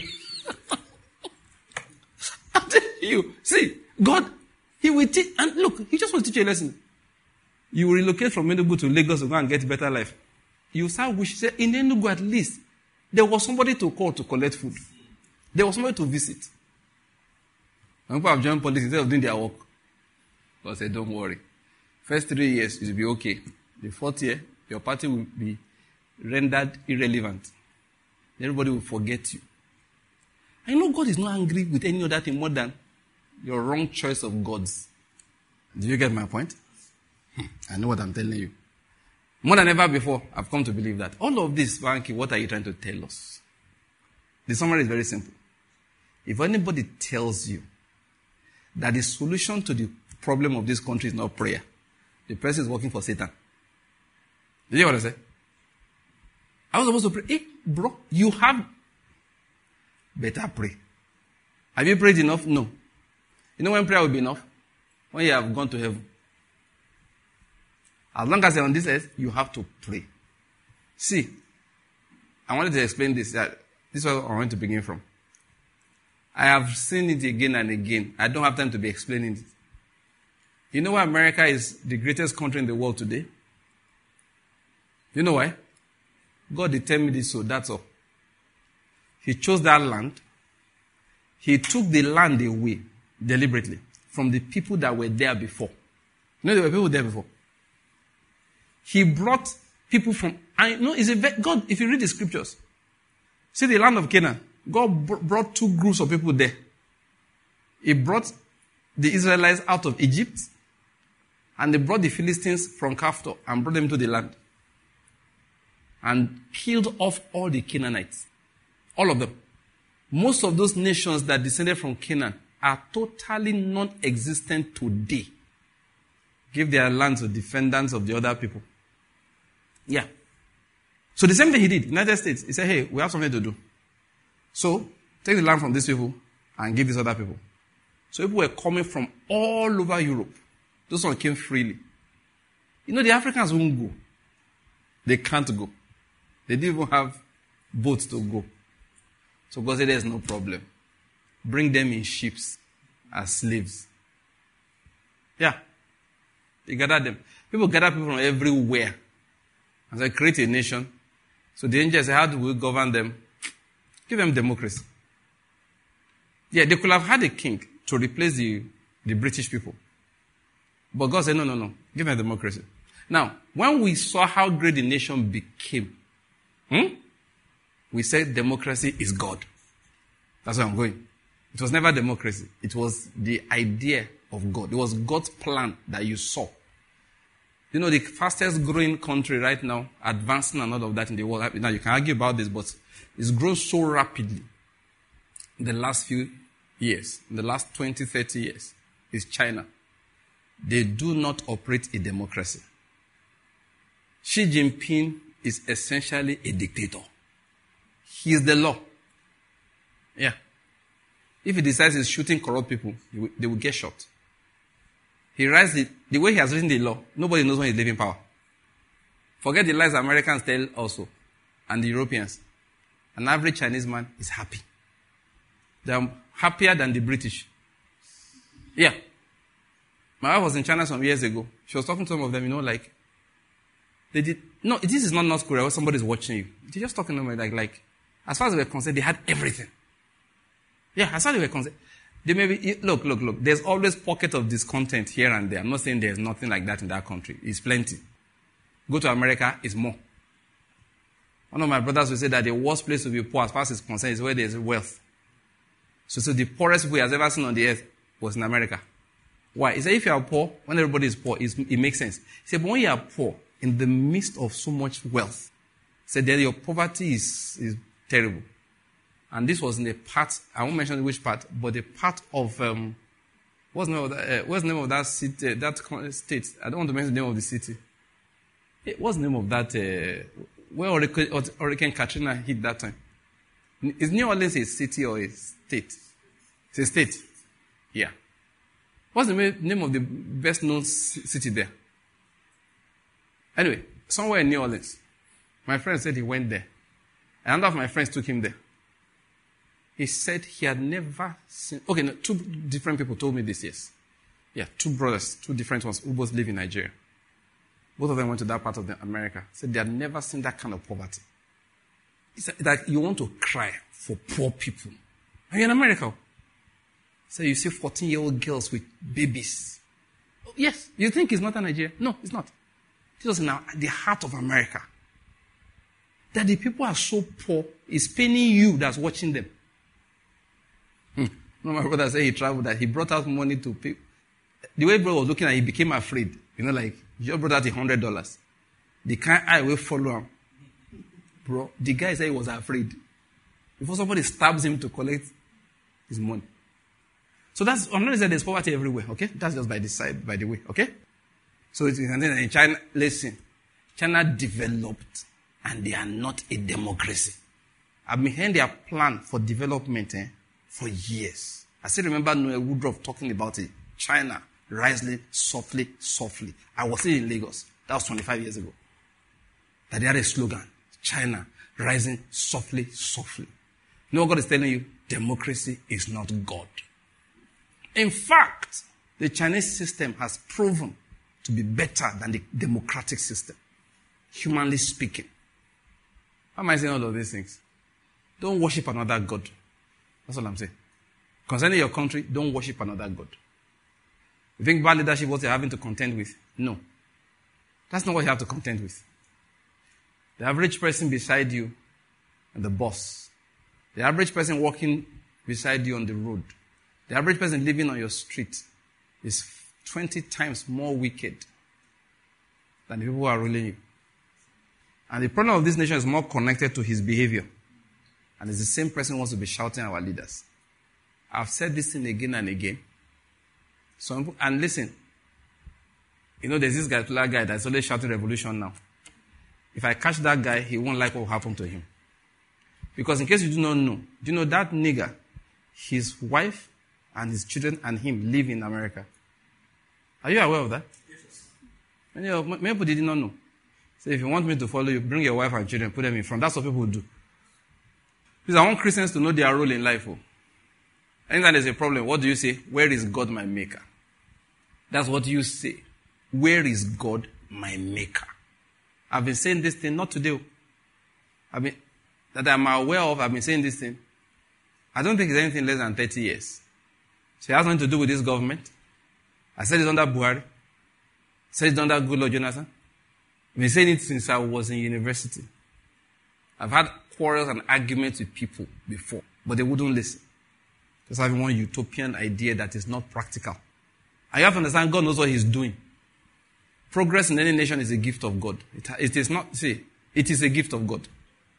I'm telling you. See, God, He will teach. And look, He just wants to teach you a lesson. You will relocate from Enugu to Lagos to go and get a better life. You start wishing, say, in Enugu at least, there was somebody to call to collect food. There was somebody to visit. When people have joined politics, instead of doing their work, God said, don't worry. First three years, it will be okay. The fourth year, your party will be rendered irrelevant. Everybody will forget you. I know God is not angry with any other thing more than your wrong choice of gods. Do you get my point? Hmm. I know what I'm telling you. More than ever before, I've come to believe that. All of this, Banky, what are you trying to tell us? The summary is very simple. If anybody tells you that the solution to the problem of this country is not prayer, the person is working for Satan. Did you hear what I said? I was supposed to pray. Hey, bro, you have better pray. Have you prayed enough? No. You know when prayer will be enough? When you have gone to heaven. As long as you're on this earth, you have to pray. See, I wanted to explain this. This is where I want to begin from. I have seen it again and again. I don't have time to be explaining it. You know why America is the greatest country in the world today? You know why? God determined it so, that's all. He chose that land. He took the land away deliberately from the people that were there before. You know there were people there before. He brought people from, I know it's a, God, if you read the scriptures, see the land of Canaan, God brought two groups of people there. He brought the Israelites out of Egypt, and they brought the Philistines from Caphtor and brought them to the land. And killed off all the Canaanites. All of them. Most of those nations that descended from Canaan are totally non-existent today. Give their land to defendants of the other people. Yeah. So the same thing he did. United States. He said, hey, we have something to do. So, take the land from these people and give these other people. So people were coming from all over Europe. Those ones came freely. You know, the Africans won't go. They can't go. They didn't even have boats to go. So God said, there's no problem. Bring them in ships as slaves. Yeah. They gathered them. People gather people from everywhere. And so create a nation. So the angels said, how do we govern them? Give them democracy. Yeah, they could have had a king to replace the, the British people. But God said, no, no, no. Give them democracy. Now, when we saw how great the nation became, hmm, we said democracy is God. That's where I'm going. It was never democracy. It was the idea of God. It was God's plan that you saw. You know, the fastest growing country right now, advancing and all of that in the world. Now, you can argue about this, but it's grown so rapidly in the last few years, in the last twenty, thirty years, is China. they do not operate a democracy. Xi Jinping is essentially a dictator. He is the law. Yeah. If he decides he's shooting corrupt people, will, they will get shot. He writes the, the way he has written the law, nobody knows when he's leaving power. Forget the lies Americans tell also, and the Europeans. An average Chinese man is happy. They are happier than the British. Yeah. My wife was in China some years ago. She was talking to some of them, you know, like, they did, no, this is not North Korea where somebody's watching you. They're just talking to them like, like, as far as they were concerned, they had everything. Yeah, as far as they were concerned. They may be, look, look, look, there's always pocket of discontent here and there. I'm not saying there's nothing like that in that country. It's plenty. Go to America, it's more. One of my brothers will say that the worst place to be poor as far as it's concerned is where there's wealth. So, so the poorest people he has ever seen on the earth was in America. Why? He said if you are poor, when everybody is poor, it makes sense. He said, but when you are poor, in the midst of so much wealth, he said that your poverty is, is terrible. And this was in the part, I won't mention which part, but the part of, um, what's the name of that, uh, what's the name of that city, uh, that state? I don't want to mention the name of the city. What's the name of that, uh, where Hurricane, Hurricane Katrina hit that time? Is New Orleans a city or a state? It's a state. Yeah. What's the name of the best known city there? Anyway, somewhere in New Orleans. My friend said he went there. And another of my friends took him there. He said he had never seen... Okay, no, two different people told me this, yes. Yeah, two brothers, two different ones who both live in Nigeria. Both of them went to that part of the America. Said they had never seen that kind of poverty. It's like you want to cry for poor people. Are you in America? So you see fourteen-year-old girls with babies. Oh, yes, you think it's not a Nigeria? No, it's not. This was now at the heart of America. That the people are so poor, it's paining you that's watching them. Hmm. No, my brother said he traveled, that he brought out money to pay. The way brother was looking at it, he became afraid. You know, like, you just brought out a hundred dollars. The kind eye will follow him. Bro, the guy said he was afraid. Before somebody stabs him to collect his money. So that's, I'm not saying there's poverty everywhere, okay? That's just by the side, by the way, okay? So it's in China, listen, China developed and they are not a democracy. I've been hearing their plan for development eh, for years. I still remember Noel Woodruff talking about it. China rising softly, softly. I was still in Lagos. That was twenty-five years ago. That they had a slogan. China rising softly, softly. You know what God is telling you? Democracy is not God. In fact, the Chinese system has proven to be better than the democratic system, humanly speaking. How am I saying all of these things? Don't worship another God. That's all I'm saying. Concerning your country, don't worship another God. You think bad leadership is what you're having to contend with? No. That's not what you have to contend with. The average person beside you and the boss. The average person walking beside you on the road. The average person living on your street is twenty times more wicked than the people who are ruling you. And the problem of this nation is more connected to his behavior. And it's the same person who wants to be shouting at our leaders. I've said this thing again and again. Some, and listen, you know, there's this guy, that guy that's always shouting revolution now. If I catch that guy, he won't like what will happen to him. Because in case you do not know, do you know that nigger, his wife and his children and him live in America? Are you aware of that? Yes. Many, many people did not know. So if you want me to follow you, bring your wife and children, put them in front. That's what people do. Because I want Christians to know their role in life. Oh. Anytime there's a problem, what do you say? Where is God my maker? That's what you say. Where is God my maker? I've been saying this thing, not today. I've been, that I'm aware of, I've been saying this thing. I don't think it's anything less than thirty years. So it has nothing to do with this government. I said it under Buhari. I said it under Goodluck Jonathan. I've been saying it since I was in university. I've had quarrels and arguments with people before, but they wouldn't listen. Just having one utopian idea that is not practical. And you have to understand God knows what He's doing. Progress in any nation is a gift of God. It, it is not, see, it is a gift of God.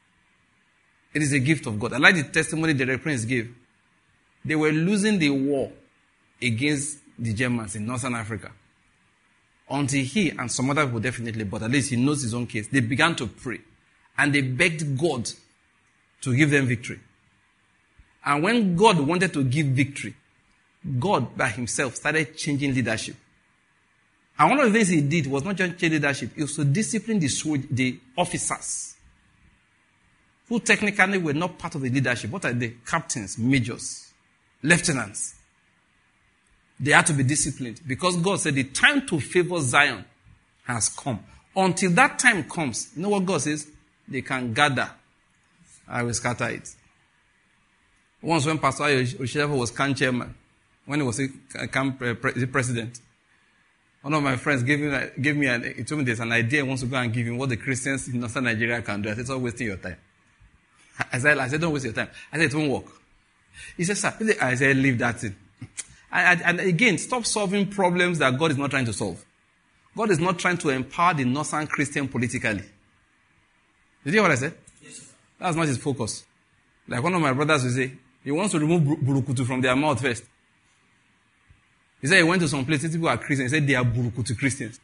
It is a gift of God. I like the testimony the Prince gave. They were losing the war against the Germans in Northern Africa. Until he and some other people definitely, but at least he knows his own case. They began to pray. And they begged God to give them victory. And when God wanted to give victory, God by himself started changing leadership. And one of the things he did was not just change leadership, it was to discipline the, the officers who technically were not part of the leadership. What are they? Captains, majors, lieutenants. They had to be disciplined because God said the time to favor Zion has come. Until that time comes, you know what God says? They can gather. I will scatter it. Once when Pastor Oshilefa was camp chairman, when he was a camp uh, pre- president, one of my friends gave me, gave me an, he told me there's an idea he wants to go and give him what the Christians in Northern Nigeria can do. I said, it's all wasting your time. I said, I said, don't waste your time. I said, it won't work. He said, sir, I said, leave that thing. And, and again, stop solving problems that God is not trying to solve. God is not trying to empower the Northern Christian politically. Did you hear what I said? Yes, sir. That's not his focus. Like one of my brothers will say, he wants to remove burukutu from their mouth first. He said he went to some places, people are Christians. He said they are burukutu Christians.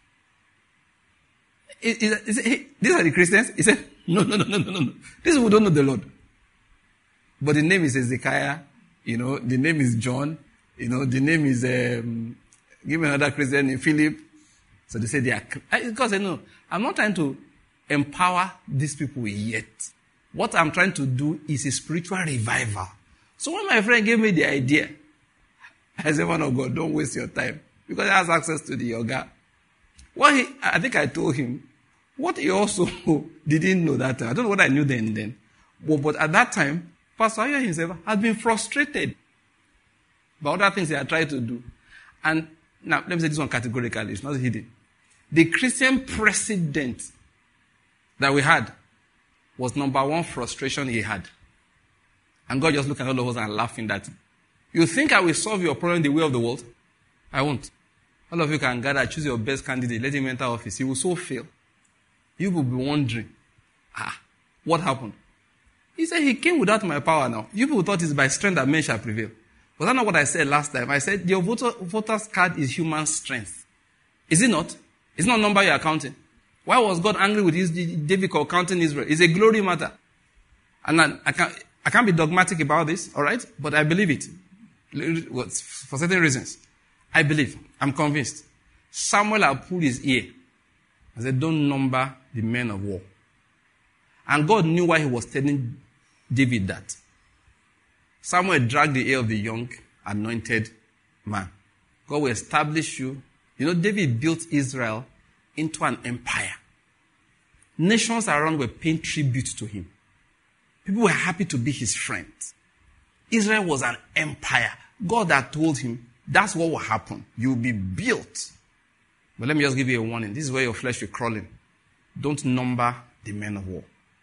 He, he, he said, hey, these are the Christians? He said, no, no, no, no, no, no. These people don't know the Lord. But the name is Ezekiah, you know, the name is John, you know, the name is, um, give me another Christian name, Philip. So they say they are, because I know, I'm not trying to empower these people yet. What I'm trying to do is a spiritual revival. So when my friend gave me the idea, I said, man of God, don't waste your time. Because he has access to the yoga. What he, I think I told him, what he also didn't know that time. I don't know what I knew then then. But, but at that time, Pastor Ayo himself had been frustrated by other things he had tried to do. And now, let me say this one categorically. It's not hidden. The Christian president that we had was number one frustration he had. And God just looked at all of us and laughing at it. You think I will solve your problem the way of the world? I won't. All of you can gather, choose your best candidate, let him enter office. He will so fail. You will be wondering, ah, what happened? He said, he came without my power now. You people thought it's by strength that men shall prevail. Was that not what I said last time? I said, your voter, voter's card is human strength. Is it not? It's not a number you are counting. Why was God angry with his David for counting Israel? It's a glory matter. And I, I, can't, I can't be dogmatic about this, all right? But I believe it. For certain reasons. I believe. I'm convinced. Samuel had pulled his ear and said, don't number the men of war. And God knew why he was telling David that. Samuel dragged the ear of the young, anointed man. God will establish you. You know, David built Israel into an empire. Nations around were paying tribute to him. People were happy to be his friends. Israel was an empire. God had told him, that's what will happen. You will be built. But let me just give you a warning. This is where your flesh will crawl in. Don't number the men of war.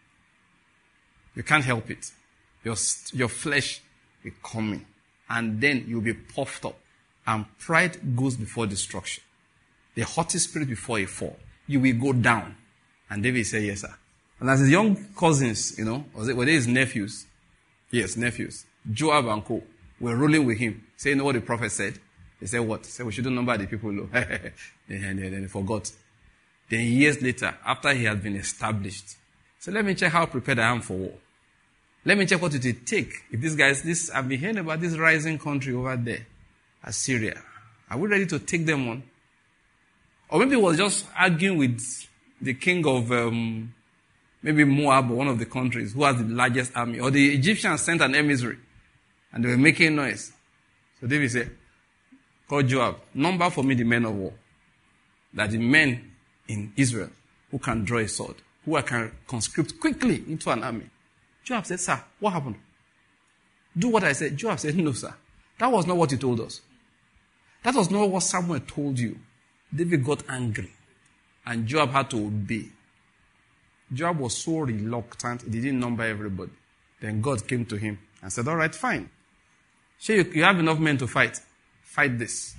You can't help it. Your, your flesh will come in. And then you'll be puffed up. And pride goes before destruction. The haughty spirit before a fall. You will go down. And David said, yes, sir. And as his young cousins, you know, was it, were they his nephews? Yes, nephews. Joab and co. were rolling with him. Say, you know what the prophet said? They said, what? He said, we shouldn't number the people low. and then they forgot. Then years later, after he had been established, so let me check how prepared I am for war. Let me check what it will take. If these guys, this, I've been hearing about this rising country over there, Assyria. Are we ready to take them on? Or maybe he was just arguing with the king of, um, maybe Moab or one of the countries who has the largest army. Or the Egyptians sent an emissary and they were making noise. So David said, call Joab, number for me the men of war. That the men in Israel who can draw a sword, who can conscript quickly into an army. Joab said, sir, what happened? Do what I said. Joab said, no, sir. That was not what he told us. That was not what Samuel told you. David got angry. And Joab had to obey. Joab was so reluctant, he didn't number everybody. Then God came to him and said, all right, fine. Sure, you, you have enough men to fight. Fight this.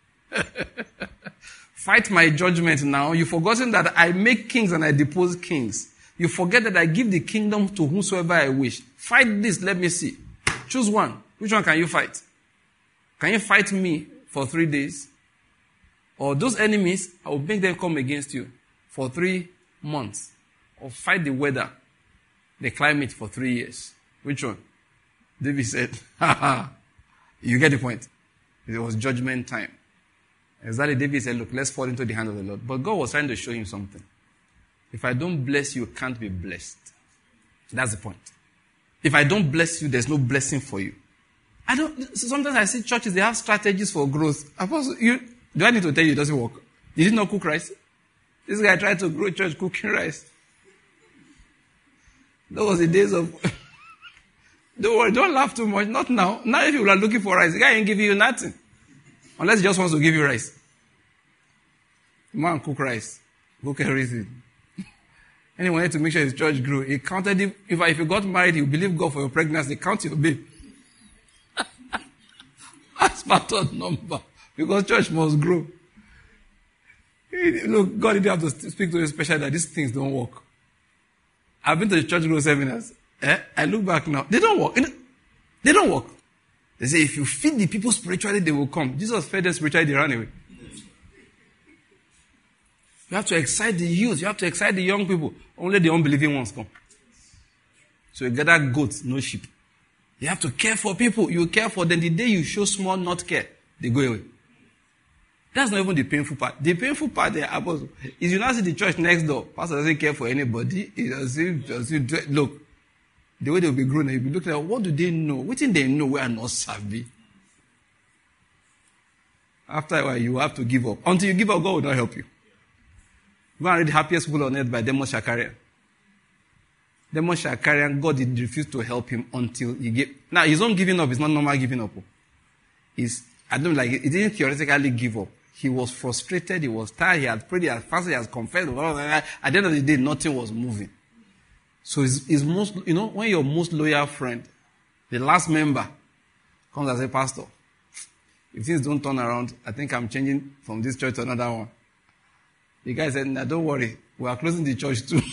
Fight my judgment now. You've forgotten that I make kings and I depose kings. You forget that I give the kingdom to whomsoever I wish. Fight this, let me see. Choose one. Which one can you fight? Can you fight me for three days? Or those enemies, I will make them come against you for three months. Or fight the weather, the climate for three years. Which one? David said, ha ha. You get the point. It was judgment time. Exactly, David said, look, let's fall into the hand of the Lord. But God was trying to show him something. If I don't bless you, you can't be blessed. That's the point. If I don't bless you, there's no blessing for you. I don't, sometimes I see churches, they have strategies for growth. Apostle, you, do I need to tell you it doesn't work? Did you not cook rice? This guy tried to grow church cooking rice. Those was the days of, don't worry, don't laugh too much. Not now. Now if you are looking for rice, the guy ain't giving you nothing. Unless he just wants to give you rice. The man cook rice. Cook everything. And he wanted to make sure his church grew. He counted it. If, if you got married, you believe God for your pregnancy, count your babe. That's part of number. Because church must grow. Look, God didn't have to speak to you special that these things don't work. I've been to the church growth seminars. Eh? I look back now. They don't work. They don't work. They say if you feed the people spiritually, they will come. Jesus fed them spiritually, they ran away. You have to excite the youth. You have to excite the young people. Only the unbelieving ones come. So you gather goats, no sheep. You have to care for people. You care for them. The day you show small not care, they go away. That's not even the painful part. The painful part there, apostle, is you now see the church next door. Pastor doesn't care for anybody. He doesn't, doesn't look. The way they'll be grown, you'll be looking at what do they know? What do they know where not savvy? After a while, you have to give up. Until you give up, God will not help you. Go and read the happiest people on earth by Demos Shakarian. Demos Shakarian, God did refuse to help him until he gave. Now, his own giving up is not normal giving up. It's, I don't like it. He didn't theoretically give up. He was frustrated. He was tired. He had prayed. He had fasted. He had confessed. At the end of the day, nothing was moving. So his, his most, you know, when your most loyal friend, the last member, comes and says, Pastor, if things don't turn around, I think I'm changing from this church to another one. The guy said, nah, don't worry. We are closing the church too.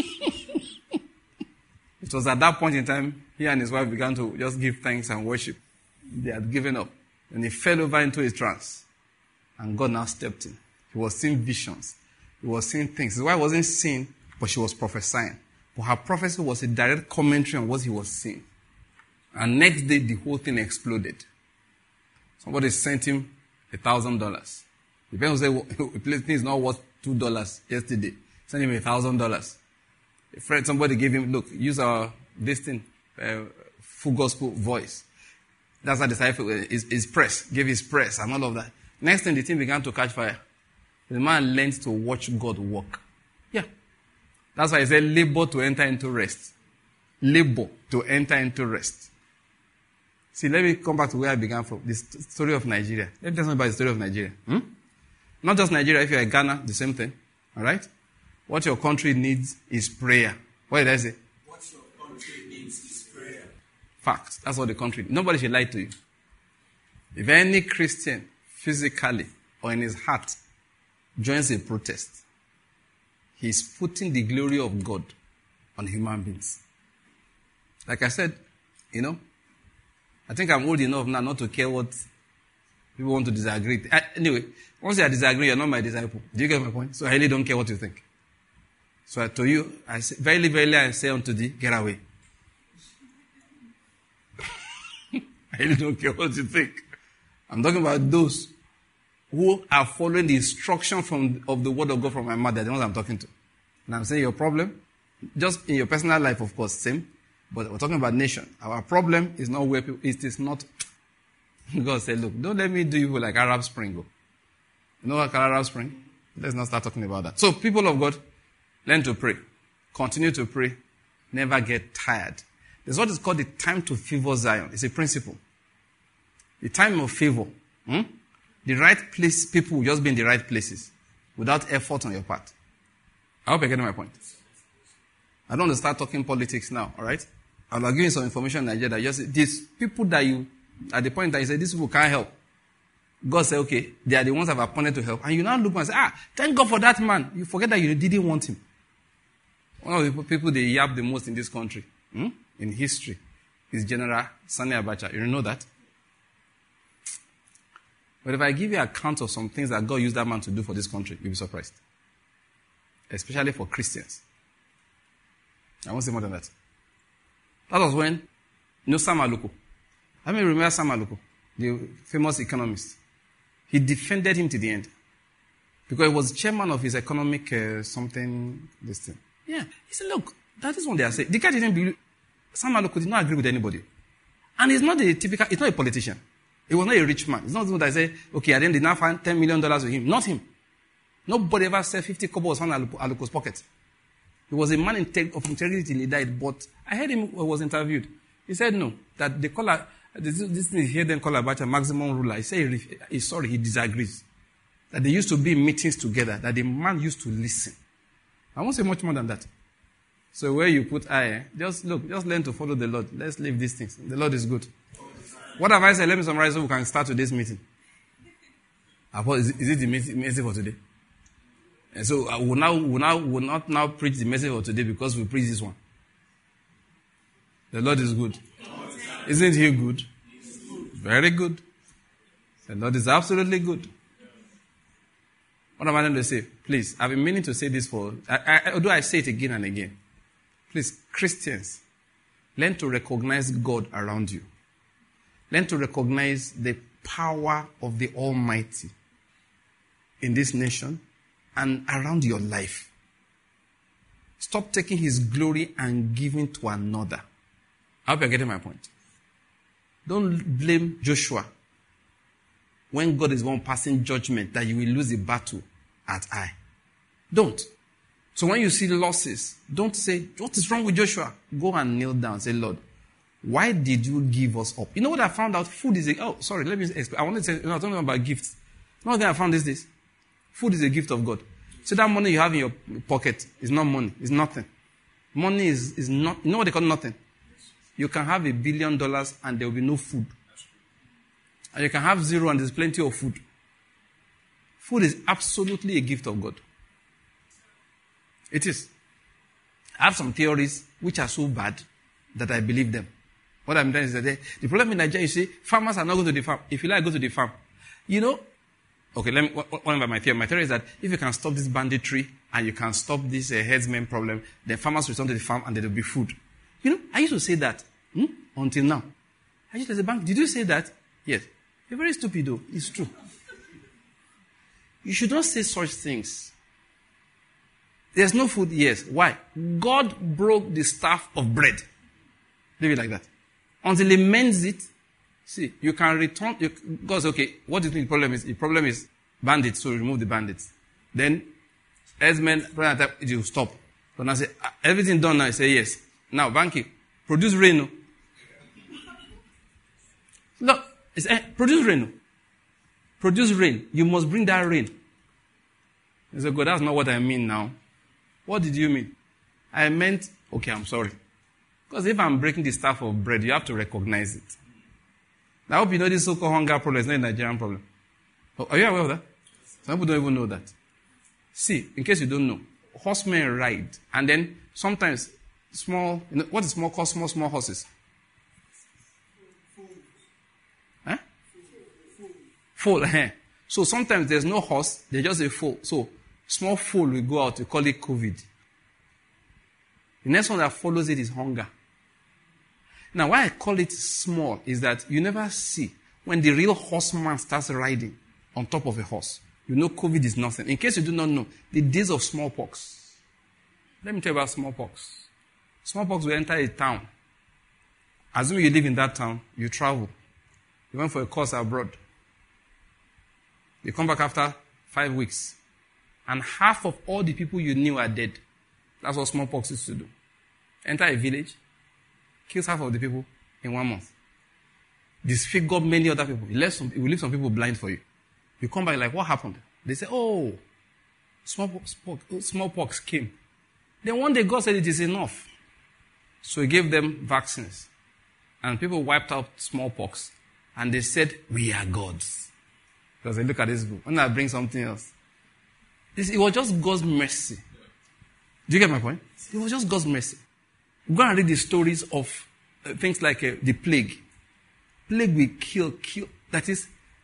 It was at that point in time, he and his wife began to just give thanks and worship. They had given up. And he fell over into his trance. And God now stepped in. He was seeing visions. He was seeing things. His wife wasn't seeing, but she was prophesying. But her prophecy was a direct commentary on what he was seeing. And next day, the whole thing exploded. Somebody sent him a thousand dollars. The person said, well, the thing is not worth two dollars yesterday. Send him a thousand dollars. A friend, somebody gave him, look, use our, this thing, uh, full gospel voice. That's how the disciple, his, his press, gave his press and all of that. Next thing, the thing began to catch fire. The man learned to watch God work. Yeah. That's why he said, labor to enter into rest. Labor to enter into rest. See, let me come back to where I began from. The story of Nigeria. Let me tell you about the story of Nigeria. Hmm? Not just Nigeria. If you're in Ghana, the same thing. All right? What your country needs is prayer. What did I say? What your country needs is prayer. Facts. That's what the country needs. Nobody should lie to you. If any Christian, physically or in his heart, joins a protest, he's putting the glory of God on human beings. Like I said, you know, I think I'm old enough now not to care what people want to disagree. I, anyway, once you are disagreeing, you're not my disciple. Do you get my point? So I really don't care what you think. So I, to you, I say, verily, verily, I say unto thee, get away. I really don't care what you think. I'm talking about those who are following the instruction from of the word of God from my mother. They're the ones I'm talking to. And I'm saying your problem, just in your personal life, of course, same. But we're talking about nation. Our problem is not where people, it is not. God said, look, don't let me do you like Arab Spring. Go. You know what Arab Spring? Let's not start talking about that. So people of God, learn to pray. Continue to pray. Never get tired. There's what is called the time to favor Zion. It's a principle. The time of favor. Hmm? The right place, people will just be in the right places without effort on your part. I hope you're getting my point. I don't want to start talking politics now, all right? I'll give you some information in Nigeria that just, these people that you, at the point that you say, these people can't help. God said, okay, they are the ones that have appointed to help. And you now look and say, ah, thank God for that man. You forget that you didn't want him. One of the people they yap the most in this country, hmm, in history, is General Sani Abacha. You know that? But if I give you account of some things that God used that man to do for this country, you'll be surprised. Especially for Christians. I won't say more than that. That was when, you know Sam Aluko. I mean, remember Sam Aluko, the famous economist. He defended him to the end. Because he was chairman of his economic uh, something, this thing. Yeah. He said, look, that is what they are saying. The guy didn't believe, Sam Aluko did not agree with anybody. And he's not a typical, he's not a politician. He was not a rich man. It's not someone that say, okay, I didn't now find ten million dollars with him. Not him. Nobody ever said fifty kobo was found in Aluko's pocket. He was a man of integrity till he died. But I heard him when he was interviewed. He said no, that they call her, this, this thing he heard them call Abacha maximum ruler. He said he, he's sorry, he disagrees. That they used to be in meetings together, that the man used to listen. I won't say much more than that. So where you put I, just look, just learn to follow the Lord. Let's leave these things. The Lord is good. What have I said? Let me summarize so we can start today's meeting. Is it, is it the message for today? And so I will now, will now, will not now preach the message for today because we preach this one. The Lord is good. Isn't He good? Very good. The Lord is absolutely good. What am I going to say? Please, I've been meaning to say this for, I, I, although I say it again and again. Please, Christians, learn to recognize God around you. Learn to recognize the power of the Almighty in this nation and around your life. Stop taking His glory and giving to another. I hope you're getting my point. Don't blame Joshua when God is one passing judgment that you will lose the battle at Ai. Don't. So when you see losses, don't say, what is wrong with Joshua? Go and kneel down and say, Lord, why did you give us up? You know what I found out? Food is a, oh, sorry, let me explain. I wanted to say, you know, I was talking about gifts. One thing I found is this. Food is a gift of God. So that money you have in your pocket is not money. It's nothing. Money is, is not, you know what they call nothing? You can have a billion dollars and there will be no food. And you can have zero and there's plenty of food. Food is absolutely a gift of God. It is. I have some theories which are so bad that I believe them. What I'm saying is that they, the problem in Nigeria, you see, farmers are not going to the farm. If you like, go to the farm. You know, okay, let me, what, what about my theory? My theory is that if you can stop this banditry and you can stop this uh, herdsmen problem, then farmers return to the farm and there will be food. You know, I used to say that hmm, until now. I used to say, bank, did you say that? Yes. You're very stupid though. It's true. You should not say such things. There's no food, yes. Why? God broke the staff of bread. Leave it like that. Until He mends it, see, you can return, you, God says, okay, what do you think the problem is? The problem is bandits, so remove the bandits. Then, herdsmen, you stop. So now say, everything done now, I say yes. Now, Banky, produce rain. No? Look, it's, eh, produce rain. No? Produce rain. You must bring that rain. He said, God, that's not what I mean now. What did you mean? I meant, okay, I'm sorry. Because if I'm breaking the staff of bread, you have to recognize it. I hope you know this so-called hunger problem is not a Nigerian problem. Oh, are you aware of that? Some people don't even know that. See, in case you don't know, horsemen ride, and then sometimes small, you know, what is small called small, small horses? Huh? Foal. Eh? So sometimes there's no horse, there's just a foal. So small foal will go out, we call it COVID. The next one that follows it is hunger. Now, why I call it small is that you never see when the real horseman starts riding on top of a horse. You know COVID is nothing. In case you do not know, the days of smallpox. Let me tell you about smallpox. Smallpox will enter a town. Assuming you live in that town, you travel. You went for a course abroad. You come back after five weeks. And half of all the people you knew are dead. That's what smallpox used to do. Enter a village, kills half of the people in one month. Disfigure many other people. It, left some, it will leave some people blind for you. You come back like, what happened? They say, oh, smallpox, smallpox came. Then one day God said it is enough. So He gave them vaccines. And people wiped out smallpox. And they said, we are gods. Because they look at this book. When I bring something else. This, it was just God's mercy. Do you get my point? It was just God's mercy. Go and read the stories of uh, things like uh, the plague. Plague will kill, kill. That is,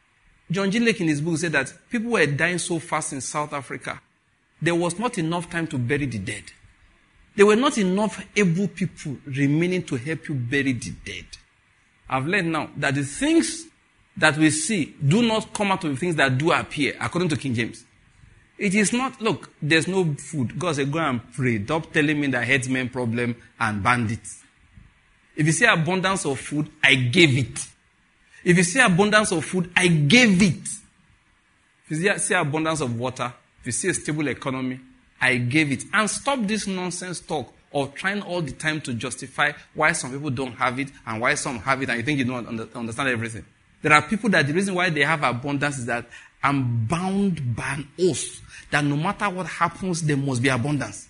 John G. Lake in his book said that people were dying so fast in South Africa, there was not enough time to bury the dead. There were not enough able people remaining to help you bury the dead. I've learned now that the things that we see do not come out of the things that do appear, according to King James. It is not, look, there's no food. God said, go and pray. Stop telling me that headsmen problem and bandits. If you see abundance of food, I gave it. If you see abundance of food, I gave it. If you see abundance of water, if you see a stable economy, I gave it. And stop this nonsense talk of trying all the time to justify why some people don't have it and why some have it and you think you don't understand everything. There are people that the reason why they have abundance is that I'm bound by an oath that no matter what happens, there must be abundance.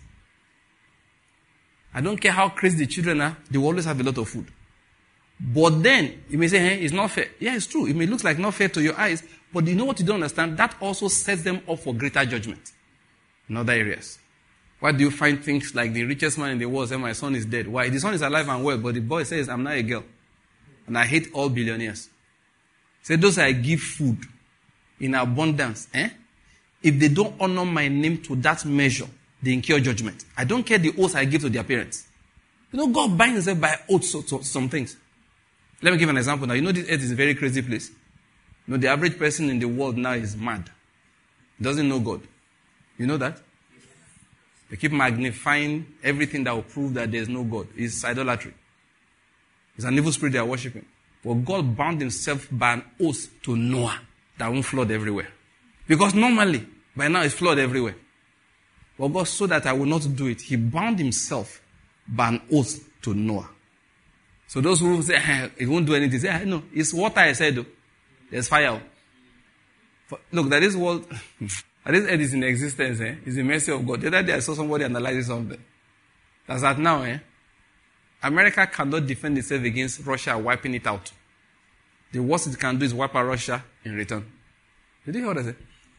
I don't care how crazy the children are, they will always have a lot of food. But then, you may say, hey, it's not fair. Yeah, it's true. It may look like not fair to your eyes, but you know what you don't understand? That also sets them up for greater judgment in other areas. Why do you find things like the richest man in the world says, my son is dead? Why? The son is alive and well, but the boy says, I'm not a girl. And I hate all billionaires. Say, those I give food in abundance, eh? If they don't honor my name to that measure, they incur judgment. I don't care the oath I give to their parents. You know, God binds himself by oaths to, to some things. Let me give an example now. You know, this earth is a very crazy place. You know, the average person in the world now is mad. Doesn't know God. You know that? They keep magnifying everything that will prove that there is no God. It's idolatry. It's an evil spirit they are worshipping. But God bound himself by an oath to Noah that won't flood everywhere. Because normally, by now it's flood everywhere. But God saw that I will not do it. He bound himself by an oath to Noah. So those who say, eh, it won't do anything, say, eh, no, it's water I said, though. There's fire. For, look, that this world, that this earth is in existence, eh? It's the mercy of God. The other day I saw somebody analyzing something. That's that now, eh? America cannot defend itself against Russia wiping it out. The worst it can do is wipe out Russia in return. Did you hear what I said?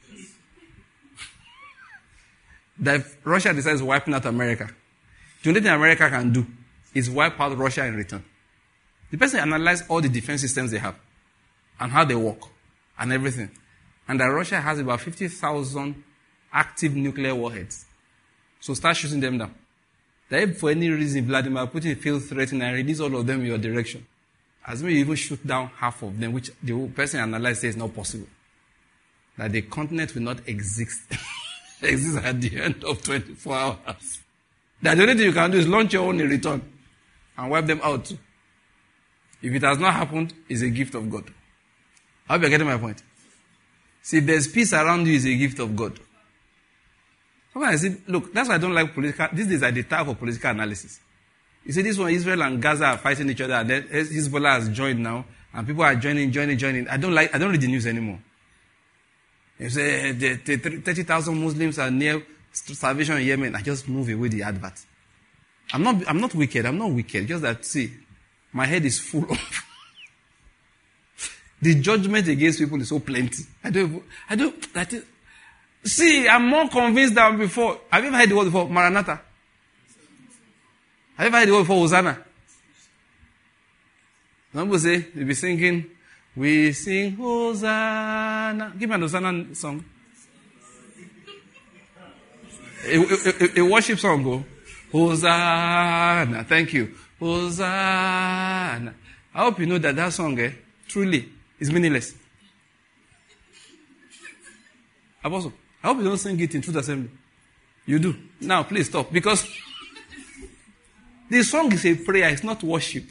That if Russia decides wiping out America, the only thing America can do is wipe out Russia in return. The person analyzed all the defense systems they have and how they work and everything. And that Russia has about fifty thousand active nuclear warheads. So start shooting them down. That if for any reason Vladimir Putin feels threatened and release all of them in your direction, as maybe you even shoot down half of them, which the person analyzed says is not possible. That the continent will not exist, exist at the end of twenty-four hours. That the only thing you can do is launch your own in return and wipe them out too. If it has not happened, it's a gift of God. I hope you're getting my point. See, if there's peace around you, it's a gift of God. Sometimes I say, look, that's why I don't like political, these days are the time for political analysis. You see, this one, Israel and Gaza are fighting each other, and then Hezbollah has joined now, and people are joining, joining, joining. I don't like, I don't read the news anymore. You say, the, the thirty thousand Muslims are near starvation in Yemen. I just move away the advert. I'm not, I'm not wicked, I'm not wicked, just that, see, my head is full of, the judgment against people is so plenty. I don't, I don't, that is, see, I'm more convinced than before. Have you ever heard the word before? Maranatha. Have you ever heard the word before? Hosanna. Some people say, they'll be singing, we sing Hosanna. Give me an Hosanna song. A, a, a, a worship song, go. Hosanna. Thank you. Hosanna. I hope you know that that song, eh, truly, is meaningless. Apostle, I hope you don't sing it in Truth Assembly. You do. Now, please stop. Because the song is a prayer, it's not worship.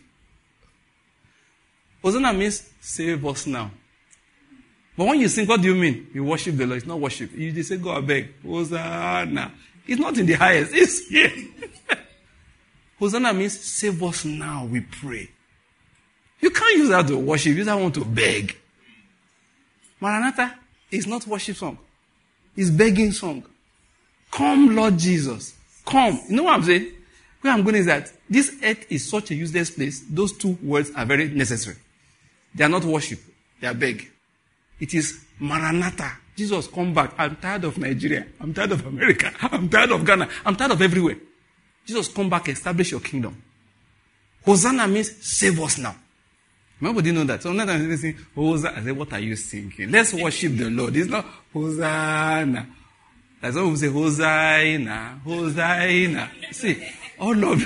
Hosanna means save us now. But when you sing, what do you mean? You worship the Lord. It's not worship. You just say, go and beg. Hosanna. It's not in the highest. It's here. Hosanna means save us now, we pray. You can't use that to worship. Use that one to beg. Maranatha is not worship song. It's begging song. Come, Lord Jesus. Come. You know what I'm saying? Where I'm going is that this earth is such a useless place. Those two words are very necessary. They are not worship. They are beg. It is Maranatha. Jesus, come back. I'm tired of Nigeria. I'm tired of America. I'm tired of Ghana. I'm tired of everywhere. Jesus, come back. Establish your kingdom. Hosanna means save us now. Nobody know that. So sometimes they sing, Hosanna. I say, what are you singing? Let's worship the Lord. It's not Hosanna. Like some people say, Hosanna, Hosanna. See, all of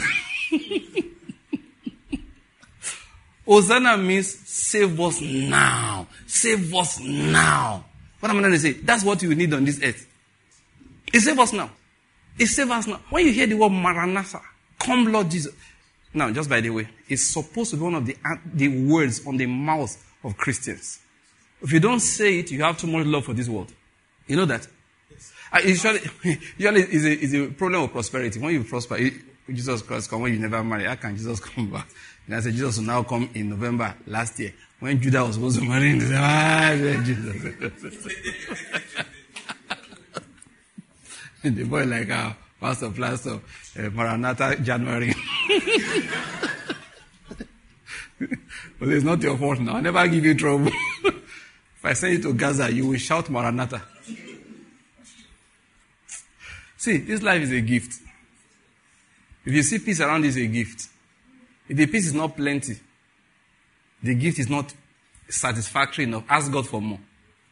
Hosanna means save us now. Save us now. What am I going to say? That's what you need on this earth. It save us now. It save us now. When you hear the word Maranatha, come Lord Jesus. Now, just by the way, it's supposed to be one of the, the words on the mouth of Christians. If you don't say it, you have too much love for this world. You know that? Yes. Uh, usually, usually it's a, it's a problem of prosperity. When you prosper, it, Jesus Christ come when you never marry. How can Jesus come back? And I said, Jesus will now come in November last year. When Judah was supposed to marry him, they said, ah, Jesus. The boy like, uh, Pastor, Pastor, uh, Maranatha, January. But it's not your fault now. I never give you trouble. If I send you to Gaza, you will shout Maranatha. See, this life is a gift. If you see peace around you, it's a gift. If the peace is not plenty, the gift is not satisfactory enough, ask God for more.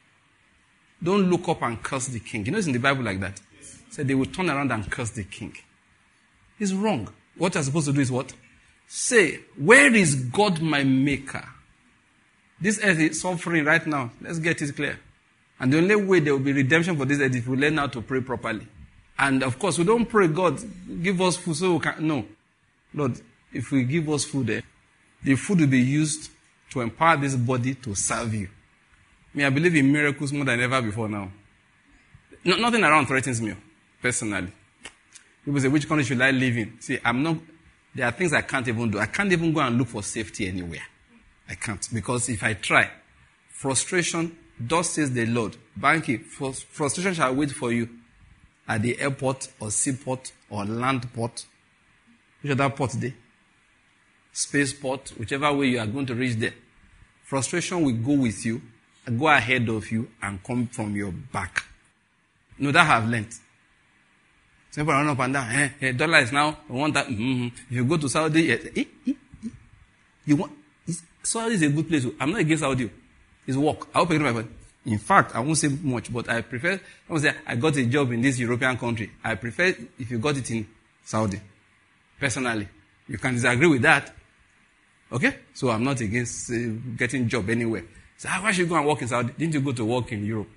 Don't look up and curse the king. You know it's in the Bible like that. It said they will turn around and curse the king. It's wrong. What you're supposed to do is what? Say, where is God my maker? This earth is suffering right now. Let's get it clear. And the only way there will be redemption for this earth is if we learn how to pray properly. And of course, we don't pray, God, give us food so we can. No. Lord, if we give us food there, the food will be used to empower this body to serve you. I mean, I believe in miracles more than ever before now. No, nothing around threatens me, personally. People say, which country should I live in? See, I'm not, there are things I can't even do. I can't even go and look for safety anywhere. I can't. Because if I try, frustration, thus says the Lord, Banky, frustration shall wait for you at the airport or seaport or land port. Which other port there? Spaceport, whichever way you are going to reach there. Frustration will go with you, go ahead of you, and come from your back. No, that I have learned. Some people run up and down. Eh, eh, dollar is now, I want that. Mm-hmm. If you go to Saudi, eh, eh, eh, eh, you want, Saudi is a good place. I'm not against Saudi. It's work. I hope you know my point. In fact, I won't say much, but I prefer, I won't say I got a job in this European country. I prefer if you got it in Saudi. Personally. You can disagree with that. Okay? So I'm not against uh, getting job anywhere. So why should you go and work in Saudi? Didn't you go to work in Europe?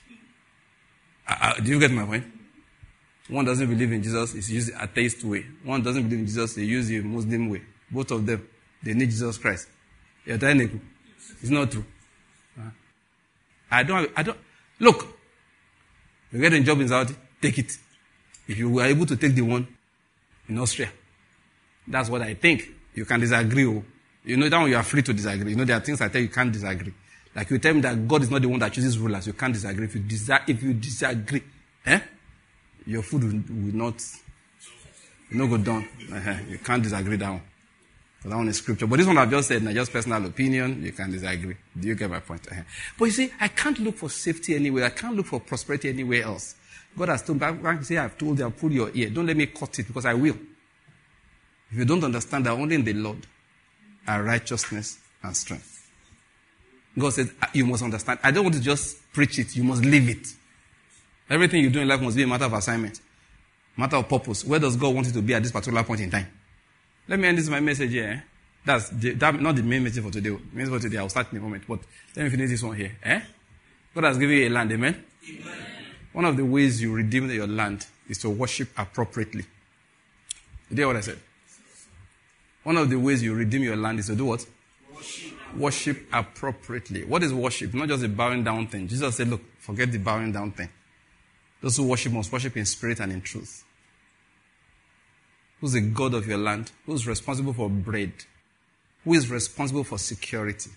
Uh, uh, do you get my point? One doesn't believe in Jesus, it's used the atheist way. One doesn't believe in Jesus, they use the Muslim way. Both of them, they need Jesus Christ. It's not true. Uh, I don't, have, I don't, look, you get a job in Saudi, take it. If you were able to take the one in Austria, that's what I think. You can disagree. Oh. You know that one you are free to disagree. You know there are things I tell you, you can't disagree. Like you tell me that God is not the one that chooses rulers, you can't disagree. If you, disa- if you disagree, eh? Your food will, will not, will not go down. Uh-huh. You can't disagree that one. So that one is scripture. But this one I've just said, now just personal opinion, you can disagree. Do you get my point? Uh-huh. But you see, I can't look for safety anywhere. I can't look for prosperity anywhere else. God has told me, I say, I've told you, I'll pull your ear. Don't let me cut it because I will. If you don't understand that only in the Lord are righteousness and strength. God said, you must understand. I don't want to just preach it. You must live it. Everything you do in life must be a matter of assignment. Matter of purpose. Where does God want you to be at this particular point in time? Let me end this my message here. Eh? That's the, that, not the main message for today. The main message for today, I'll start in a moment. But let me finish this one here. Eh? God has given you a land. Amen? Amen. One of the ways you redeem your land is to worship appropriately. You hear what I said? One of the ways you redeem your land is to do what? Worship. Worship appropriately. What is worship? Not just a bowing down thing. Jesus said, look, forget the bowing down thing. Those who worship must worship in spirit and in truth. Who's the God of your land? Who's responsible for bread? Who is responsible for security?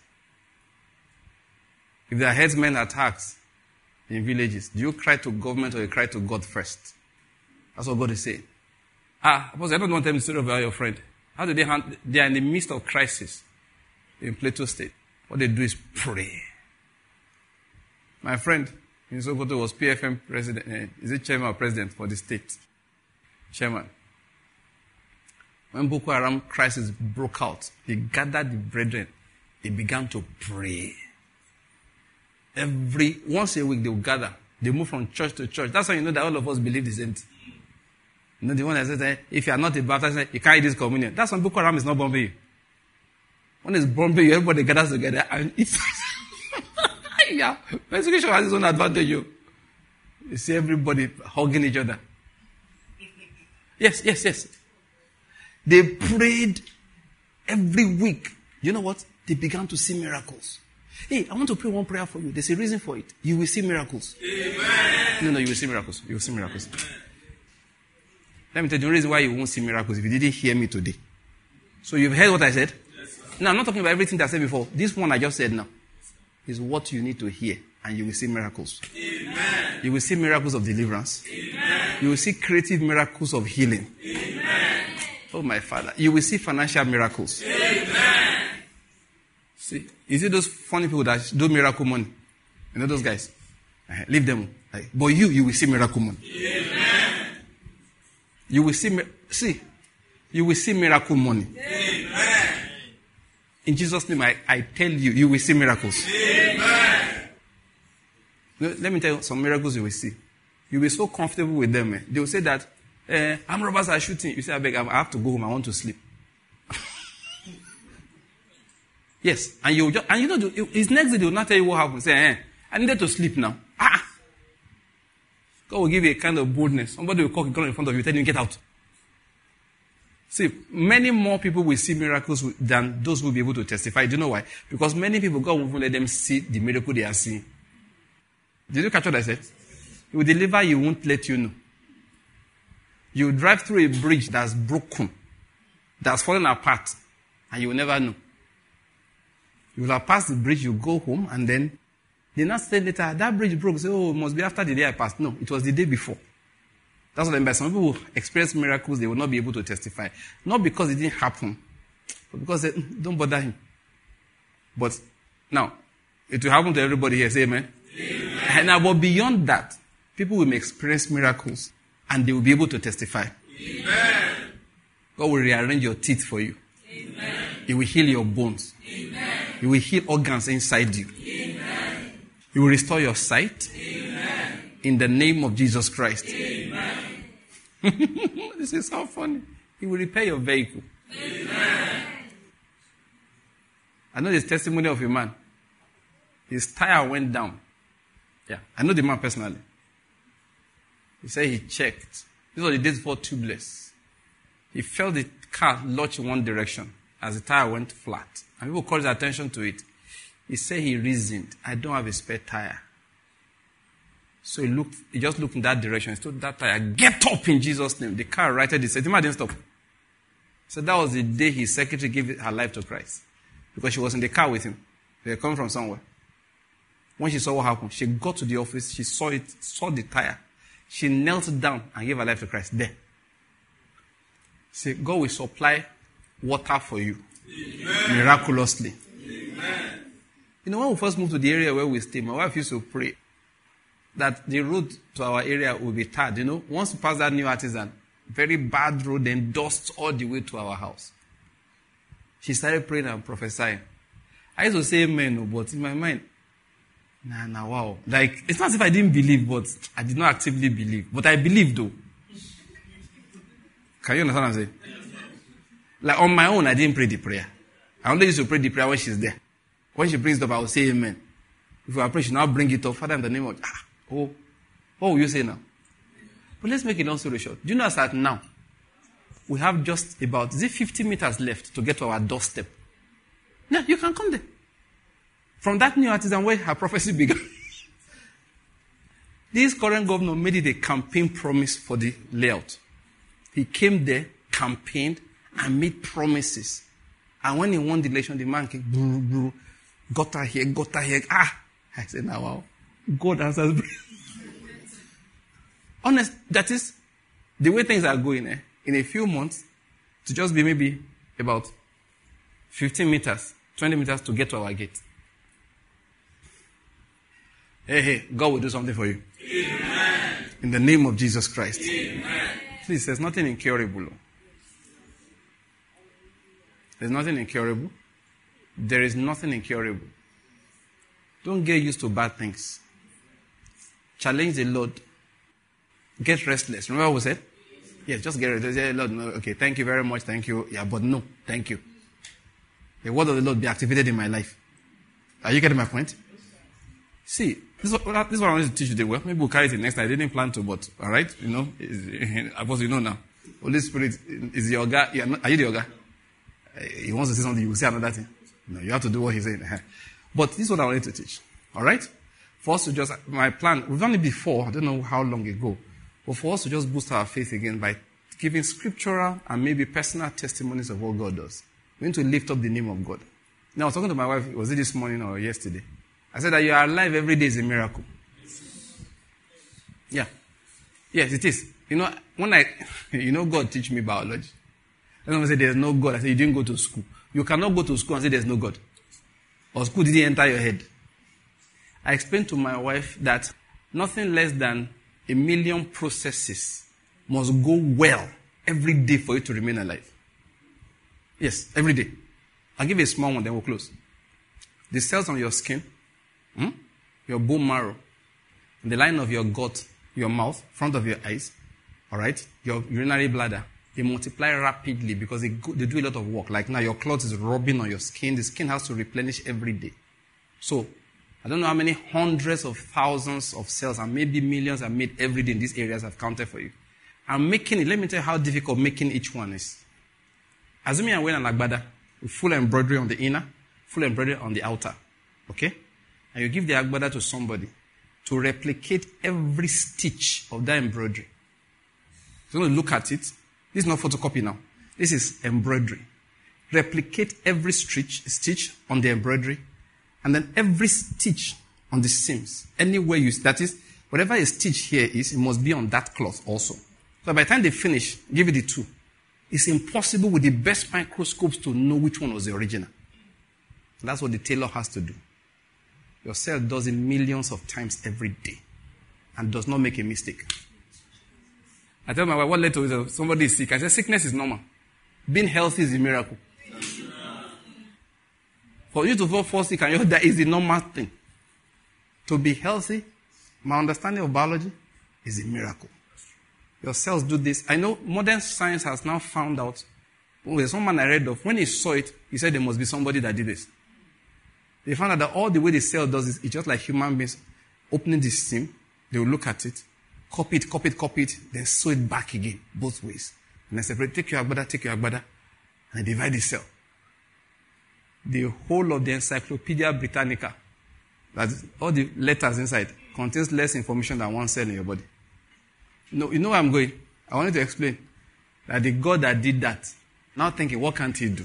If there are headsmen attacks in villages, do you cry to government or you cry to God first? That's what God is saying. Ah, I don't want to tell me the story about your friend. How do they handle? They are in the midst of crisis in Plateau State. What they do is pray. My friend in Sokoto was P F M president. Uh, is it chairman or president for the state? Chairman. When Boko Haram crisis broke out, he gathered the brethren They began to pray. Every, once a week they will gather. They move from church to church. That's how you know that all of us believe the same thing. You know, the one that says, eh, if you are not a Baptist, you can't eat this communion. That's when Boko Haram is not bombing you. When it's bombing you, everybody gathers together and eats. Yeah, persecution has its own advantage. You, you see everybody hugging each other. Yes, yes, yes. They prayed every week. You know what? They began to see miracles. Hey, I want to pray one prayer for you. There's a reason for it. You will see miracles. Amen. No, no, you will see miracles. You will see miracles. Amen. Let me tell you the reason why you won't see miracles if you didn't hear me today. So you've heard what I said? Yes, now, I'm not talking about everything that I said before. This one I just said now is what you need to hear, and you will see miracles. Amen. You will see miracles of deliverance. Amen. You will see creative miracles of healing. Amen. Oh, my Father. You will see financial miracles. Amen. See, you see those funny people that do miracle money? You know those guys? Uh, leave them. Uh, but you, you will see miracle money. Amen. You will see, see, you will see miracle money. Amen. In Jesus' name, I, I tell you, you will see miracles. Amen. Let me tell you some miracles you will see. You will be so comfortable with them. Eh? They will say that, eh, armed robbers are shooting. You say, I beg, I have to go home. I want to sleep. Yes. And you just, and you know, his next day they will not tell you what happened. Say, eh, I needed to sleep now. Ah! God will give you a kind of boldness. Somebody will call a gun in front of you, tell you, get out. See, many more people will see miracles than those who will be able to testify. Do you know why? Because many people, God won't let them see the miracle they are seeing. Did you catch what I said? He will deliver, He won't let you know. You drive through a bridge that's broken, that's fallen apart, and you will never know. You will have passed the bridge, you go home, and then they not say later, that bridge broke. Say, oh, it must be after the day I passed. No, it was the day before. That's what I mean by some people who experience miracles, they will not be able to testify. Not because it didn't happen, but because they don't bother him. But now, it will happen to everybody here. Say amen. Amen. Now, but beyond that, people will experience miracles and they will be able to testify. Amen. God will rearrange your teeth for you. Amen. He will heal your bones. Amen. He will heal organs inside you. Amen. He will restore your sight. Amen. In the name of Jesus Christ. Amen. This is so funny. He will repair your vehicle. Amen. I know this testimony of a man. His tire went down. Yeah, I know the man personally. He said he checked. This was the day before tubeless. He felt the car lurch in one direction as the tire went flat. And people called his attention to it. He said he reasoned, I don't have a spare tire. So he looked, he just looked in that direction. He told that tire, get up in Jesus' name. The car righted it. The man didn't stop. So that was the day his secretary gave her life to Christ. Because she was in the car with him. They were coming from somewhere. When she saw what happened, she got to the office, she saw it, saw the tire. She knelt down and gave her life to Christ there. See, God will supply water for you. Amen. Miraculously. Amen. You know, when we first moved to the area where we stay, my wife used to pray that the road to our area will be tarred. You know, once we pass that new artisan, very bad road, then dust all the way to our house. She started praying and prophesying. I used to say amen, but in my mind, nah, nah, wow. Like, it's not as if I didn't believe, but I did not actively believe. But I believed though. Can you understand what I'm saying? Like, on my own, I didn't pray the prayer. I only used to pray the prayer when she's there. When she brings it up, I will say amen. If I pray, she now bring it up. Father, in the name of, ah, oh, what will you say now? But let's make it long story short. Do you know that now, we have just about, is it fifty meters left to get to our doorstep? Yeah, you can come there. From that new artisan where her prophecy began. This current governor made it a campaign promise for the layout. He came there, campaigned, and made promises. And when he won the election, the man came, brr, brr, got her here, got her here. Ah! I said, now, wow. God answers. Honest, that is the way things are going. Eh? In a few months, to just be maybe about fifteen meters, twenty meters to get to our gate. Hey, hey, God will do something for you. Amen. In the name of Jesus Christ. Amen. Please, there's nothing incurable. There's nothing incurable. There is nothing incurable. Don't get used to bad things. Challenge the Lord. Get restless. Remember what we said? Yes, just get restless. Say, Lord, no, okay, thank you very much, thank you. Yeah, but no, thank you. The word of the Lord be activated in my life. Are you getting my point? See, this is what, this is what I wanted to teach you today. Well, maybe we'll carry it next time. I didn't plan to, but all right, you know, I suppose you know now. Holy Spirit is your guy. Are you the yoga? He wants to say something, you will say another thing. No, you have to do what he's saying. But this is what I wanted to teach. All right? For us to just, my plan, we've done it before, I don't know how long ago, but for us to just boost our faith again by giving scriptural and maybe personal testimonies of what God does. We need to lift up the name of God. Now, I was talking to my wife, was it this morning or yesterday? I said that you are alive every day is a miracle. Yeah. Yes, it is. You know, when I, you know, God teach me biology. And when I say there's no God, I say you didn't go to school. You cannot go to school and say there's no God. Or school didn't enter your head. I explained to my wife that nothing less than a million processes must go well every day for you to remain alive. Yes, every day. I'll give you a small one, then we'll close. The cells on your skin, hmm? your bone marrow, the line of your gut, your mouth, front of your eyes, all right, your urinary bladder, they multiply rapidly because they, go, they do a lot of work. Like now, your cloth is rubbing on your skin. The skin has to replenish every day. So, I don't know how many hundreds of thousands of cells and maybe millions are made every day in these areas I've counted for you. I'm making it. Let me tell you how difficult making each one is. Assuming I'm wearing an agbada with full embroidery on the inner, full embroidery on the outer. Okay? And you give the agbada to somebody to replicate every stitch of that embroidery. So you look at it. This is not photocopy now. This is embroidery. Replicate every stitch, stitch on the embroidery, and then every stitch on the seams. Anywhere you, that is, whatever a stitch here is, it must be on that cloth also. So by the time they finish, give it the two. It's impossible with the best microscopes to know which one was the original. That's what the tailor has to do. Your cell does it millions of times every day and does not make a mistake. I tell my wife, what led to it? Somebody is sick. I said, sickness is normal. Being healthy is a miracle. For you to fall sick and you die is a normal thing. To be healthy, my understanding of biology is a miracle. Your cells do this. I know modern science has now found out. There's someone I read of. When he saw it, he said there must be somebody that did this. They found out that all the way the cell does this, it's just like human beings opening this seam. They will look at it, copy it, copy it, copy it, then sew it back again, both ways. And then separate, take your agbada, take your agbada, and divide the cell. The whole of the Encyclopedia Britannica, that's all the letters inside, contains less information than one cell in your body. No, you know where I'm going? I wanted to explain that the God that did that, now thinking, what can't he do?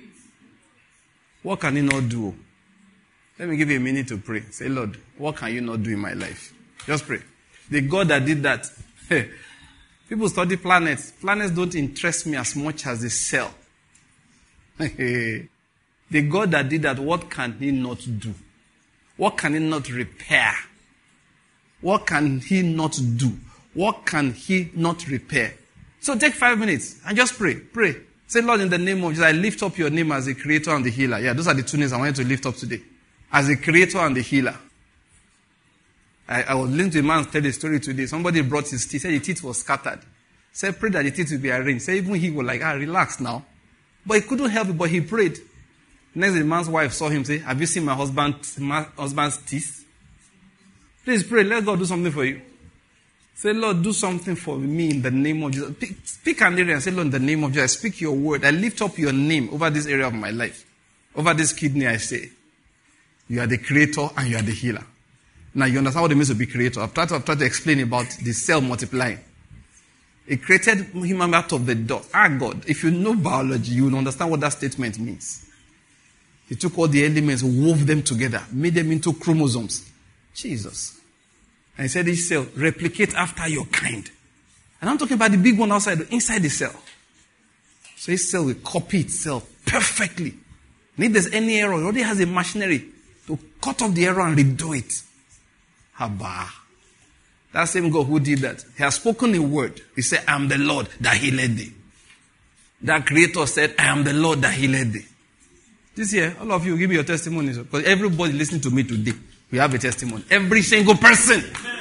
What can he not do? Let me give you a minute to pray. Say, Lord, what can you not do in my life? Just pray. The God that did that. People study planets. Planets don't interest me as much as the cell. The God that did that, what can he not do? What can he not repair? What can he not do? What can he not repair? So take five minutes and just pray. Pray. Say, Lord, in the name of Jesus, I lift up your name as the creator and the healer. Yeah, those are the two names I wanted to lift up today. As the creator and the healer. I, I was listening to a man tell a story today. Somebody brought his teeth. Said the teeth was scattered. Said, pray that the teeth will be arranged. Said, even he was like, ah, relax now. But he couldn't help it, but he prayed. Next, the man's wife saw him say, have you seen my husband, my husband's teeth? Please pray. Let God do something for you. Say, Lord, do something for me in the name of Jesus. Pick, pick an area and say, Lord, in the name of Jesus, I speak your word. I lift up your name over this area of my life. Over this kidney, I say. You are the creator and you are the healer. Now, you understand what it means to be creator. I've tried to, I've tried to explain about the cell multiplying. It created human out of the dust. Ah, God, if you know biology, you will understand what that statement means. He took all the elements, wove them together, made them into chromosomes. Jesus. And he said, each cell, replicate after your kind. And I'm talking about the big one outside, inside the cell. So each cell will copy itself perfectly. And if there's any error, it already has a machinery to cut off the error and redo it. Haba. That same God who did that, he has spoken a word. He said, I am the Lord that healed thee. That creator said, I am the Lord that healed thee. This year, all of you give me your testimonies. Because everybody listening to me today, we have a testimony. Every single person.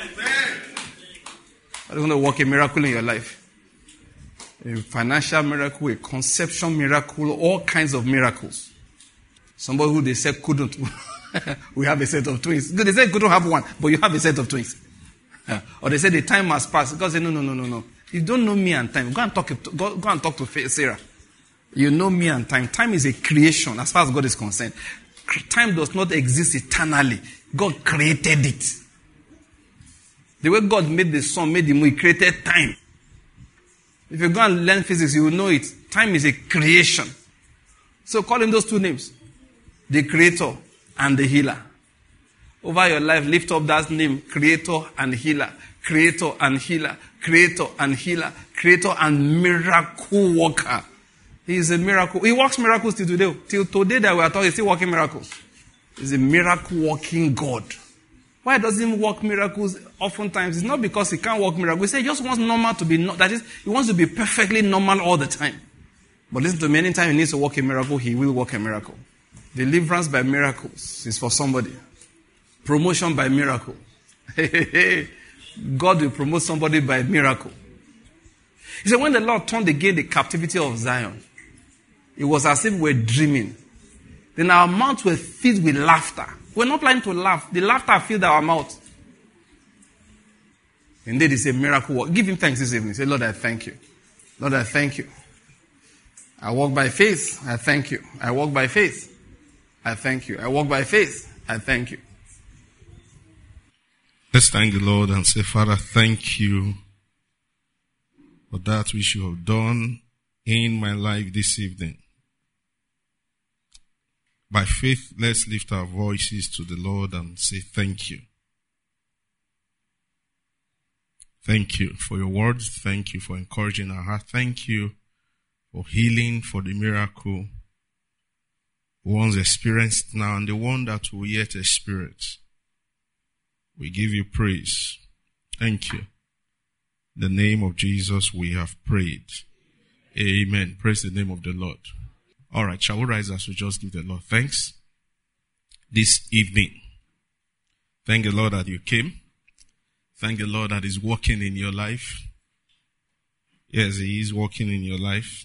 I'm going to work a miracle in your life. A financial miracle, a conception miracle, all kinds of miracles. Somebody who they said couldn't. We have a set of twins. They said couldn't have one, but you have a set of twins. Yeah. Or they said the time has passed. God said, no, no, no, no, no. You don't know me and time. Go and talk to, go, go and talk to Sarah. You know me and time. Time is a creation as far as God is concerned. Time does not exist eternally. God created it. The way God made the sun, made the moon, He created time. If you go and learn physics, you will know it. Time is a creation. So call Him those two names. The Creator and the Healer. Over your life, lift up that name, Creator and Healer. Creator and Healer. Creator and Healer. Creator and Miracle Worker. He is a miracle. He works miracles till today. Till today that we are talking, He's still working miracles. He's a miracle working God. Why does He work miracles oftentimes? It's not because He can't work miracles. He said He just wants normal to be, no, that is, He wants to be perfectly normal all the time. But listen to me, anytime He needs to work a miracle, He will work a miracle. Deliverance by miracles is for somebody. Promotion by miracle. God will promote somebody by miracle. He said when the Lord turned again the captivity of Zion, it was as if we were dreaming. Then our mouths were filled with laughter. We're not planning to laugh. The laughter filled our mouth. Indeed, it's a miracle work. Give Him thanks this evening. Say, Lord, I thank you. Lord, I thank you. I walk by faith. I thank you. I walk by faith. I thank you. I walk by faith. I thank you. Let's thank the Lord and say, Father, thank you for that which you have done in my life this evening. By faith, let's lift our voices to the Lord and say thank you. Thank you for your words. Thank you for encouraging our heart. Thank you for healing, for the miracle once experienced now and the one that will yet experience. We give you praise. Thank you. In the name of Jesus we have prayed. Amen. Praise the name of the Lord. All right, shall we rise as we just give the Lord thanks this evening? Thank the Lord that you came. Thank the Lord that He's working in your life. Yes, He is working in your life.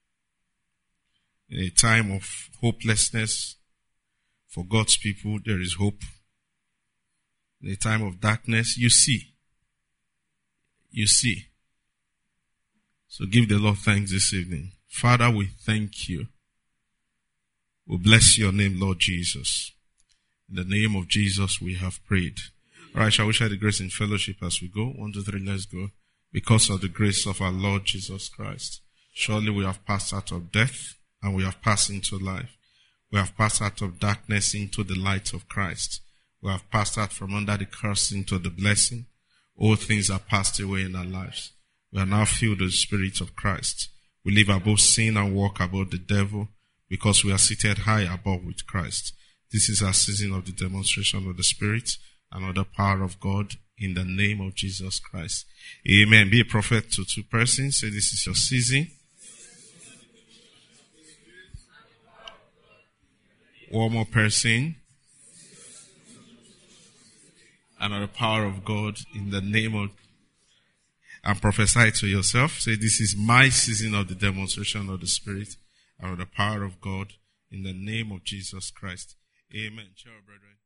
In a time of hopelessness, for God's people, there is hope. In a time of darkness, you see. You see. So give the Lord thanks this evening. Father, we thank you. We bless your name, Lord Jesus. In the name of Jesus, we have prayed. All right, shall we share the grace in fellowship as we go? One, two, three, let's go. Because of the grace of our Lord Jesus Christ, surely we have passed out of death and we have passed into life. We have passed out of darkness into the light of Christ. We have passed out from under the curse into the blessing. All things are passed away in our lives. We are now filled with the Spirit of Christ. We live above sin and walk above the devil because we are seated high above with Christ. This is our season of the demonstration of the Spirit and of the power of God in the name of Jesus Christ. Amen. Be a prophet to two persons. Say this is your season. One more person. And of the power of God in the name of, and prophesy to yourself. Say, this is my season of the demonstration of the Spirit and of the power of God in the name of Jesus Christ. Amen. Ciao, brethren.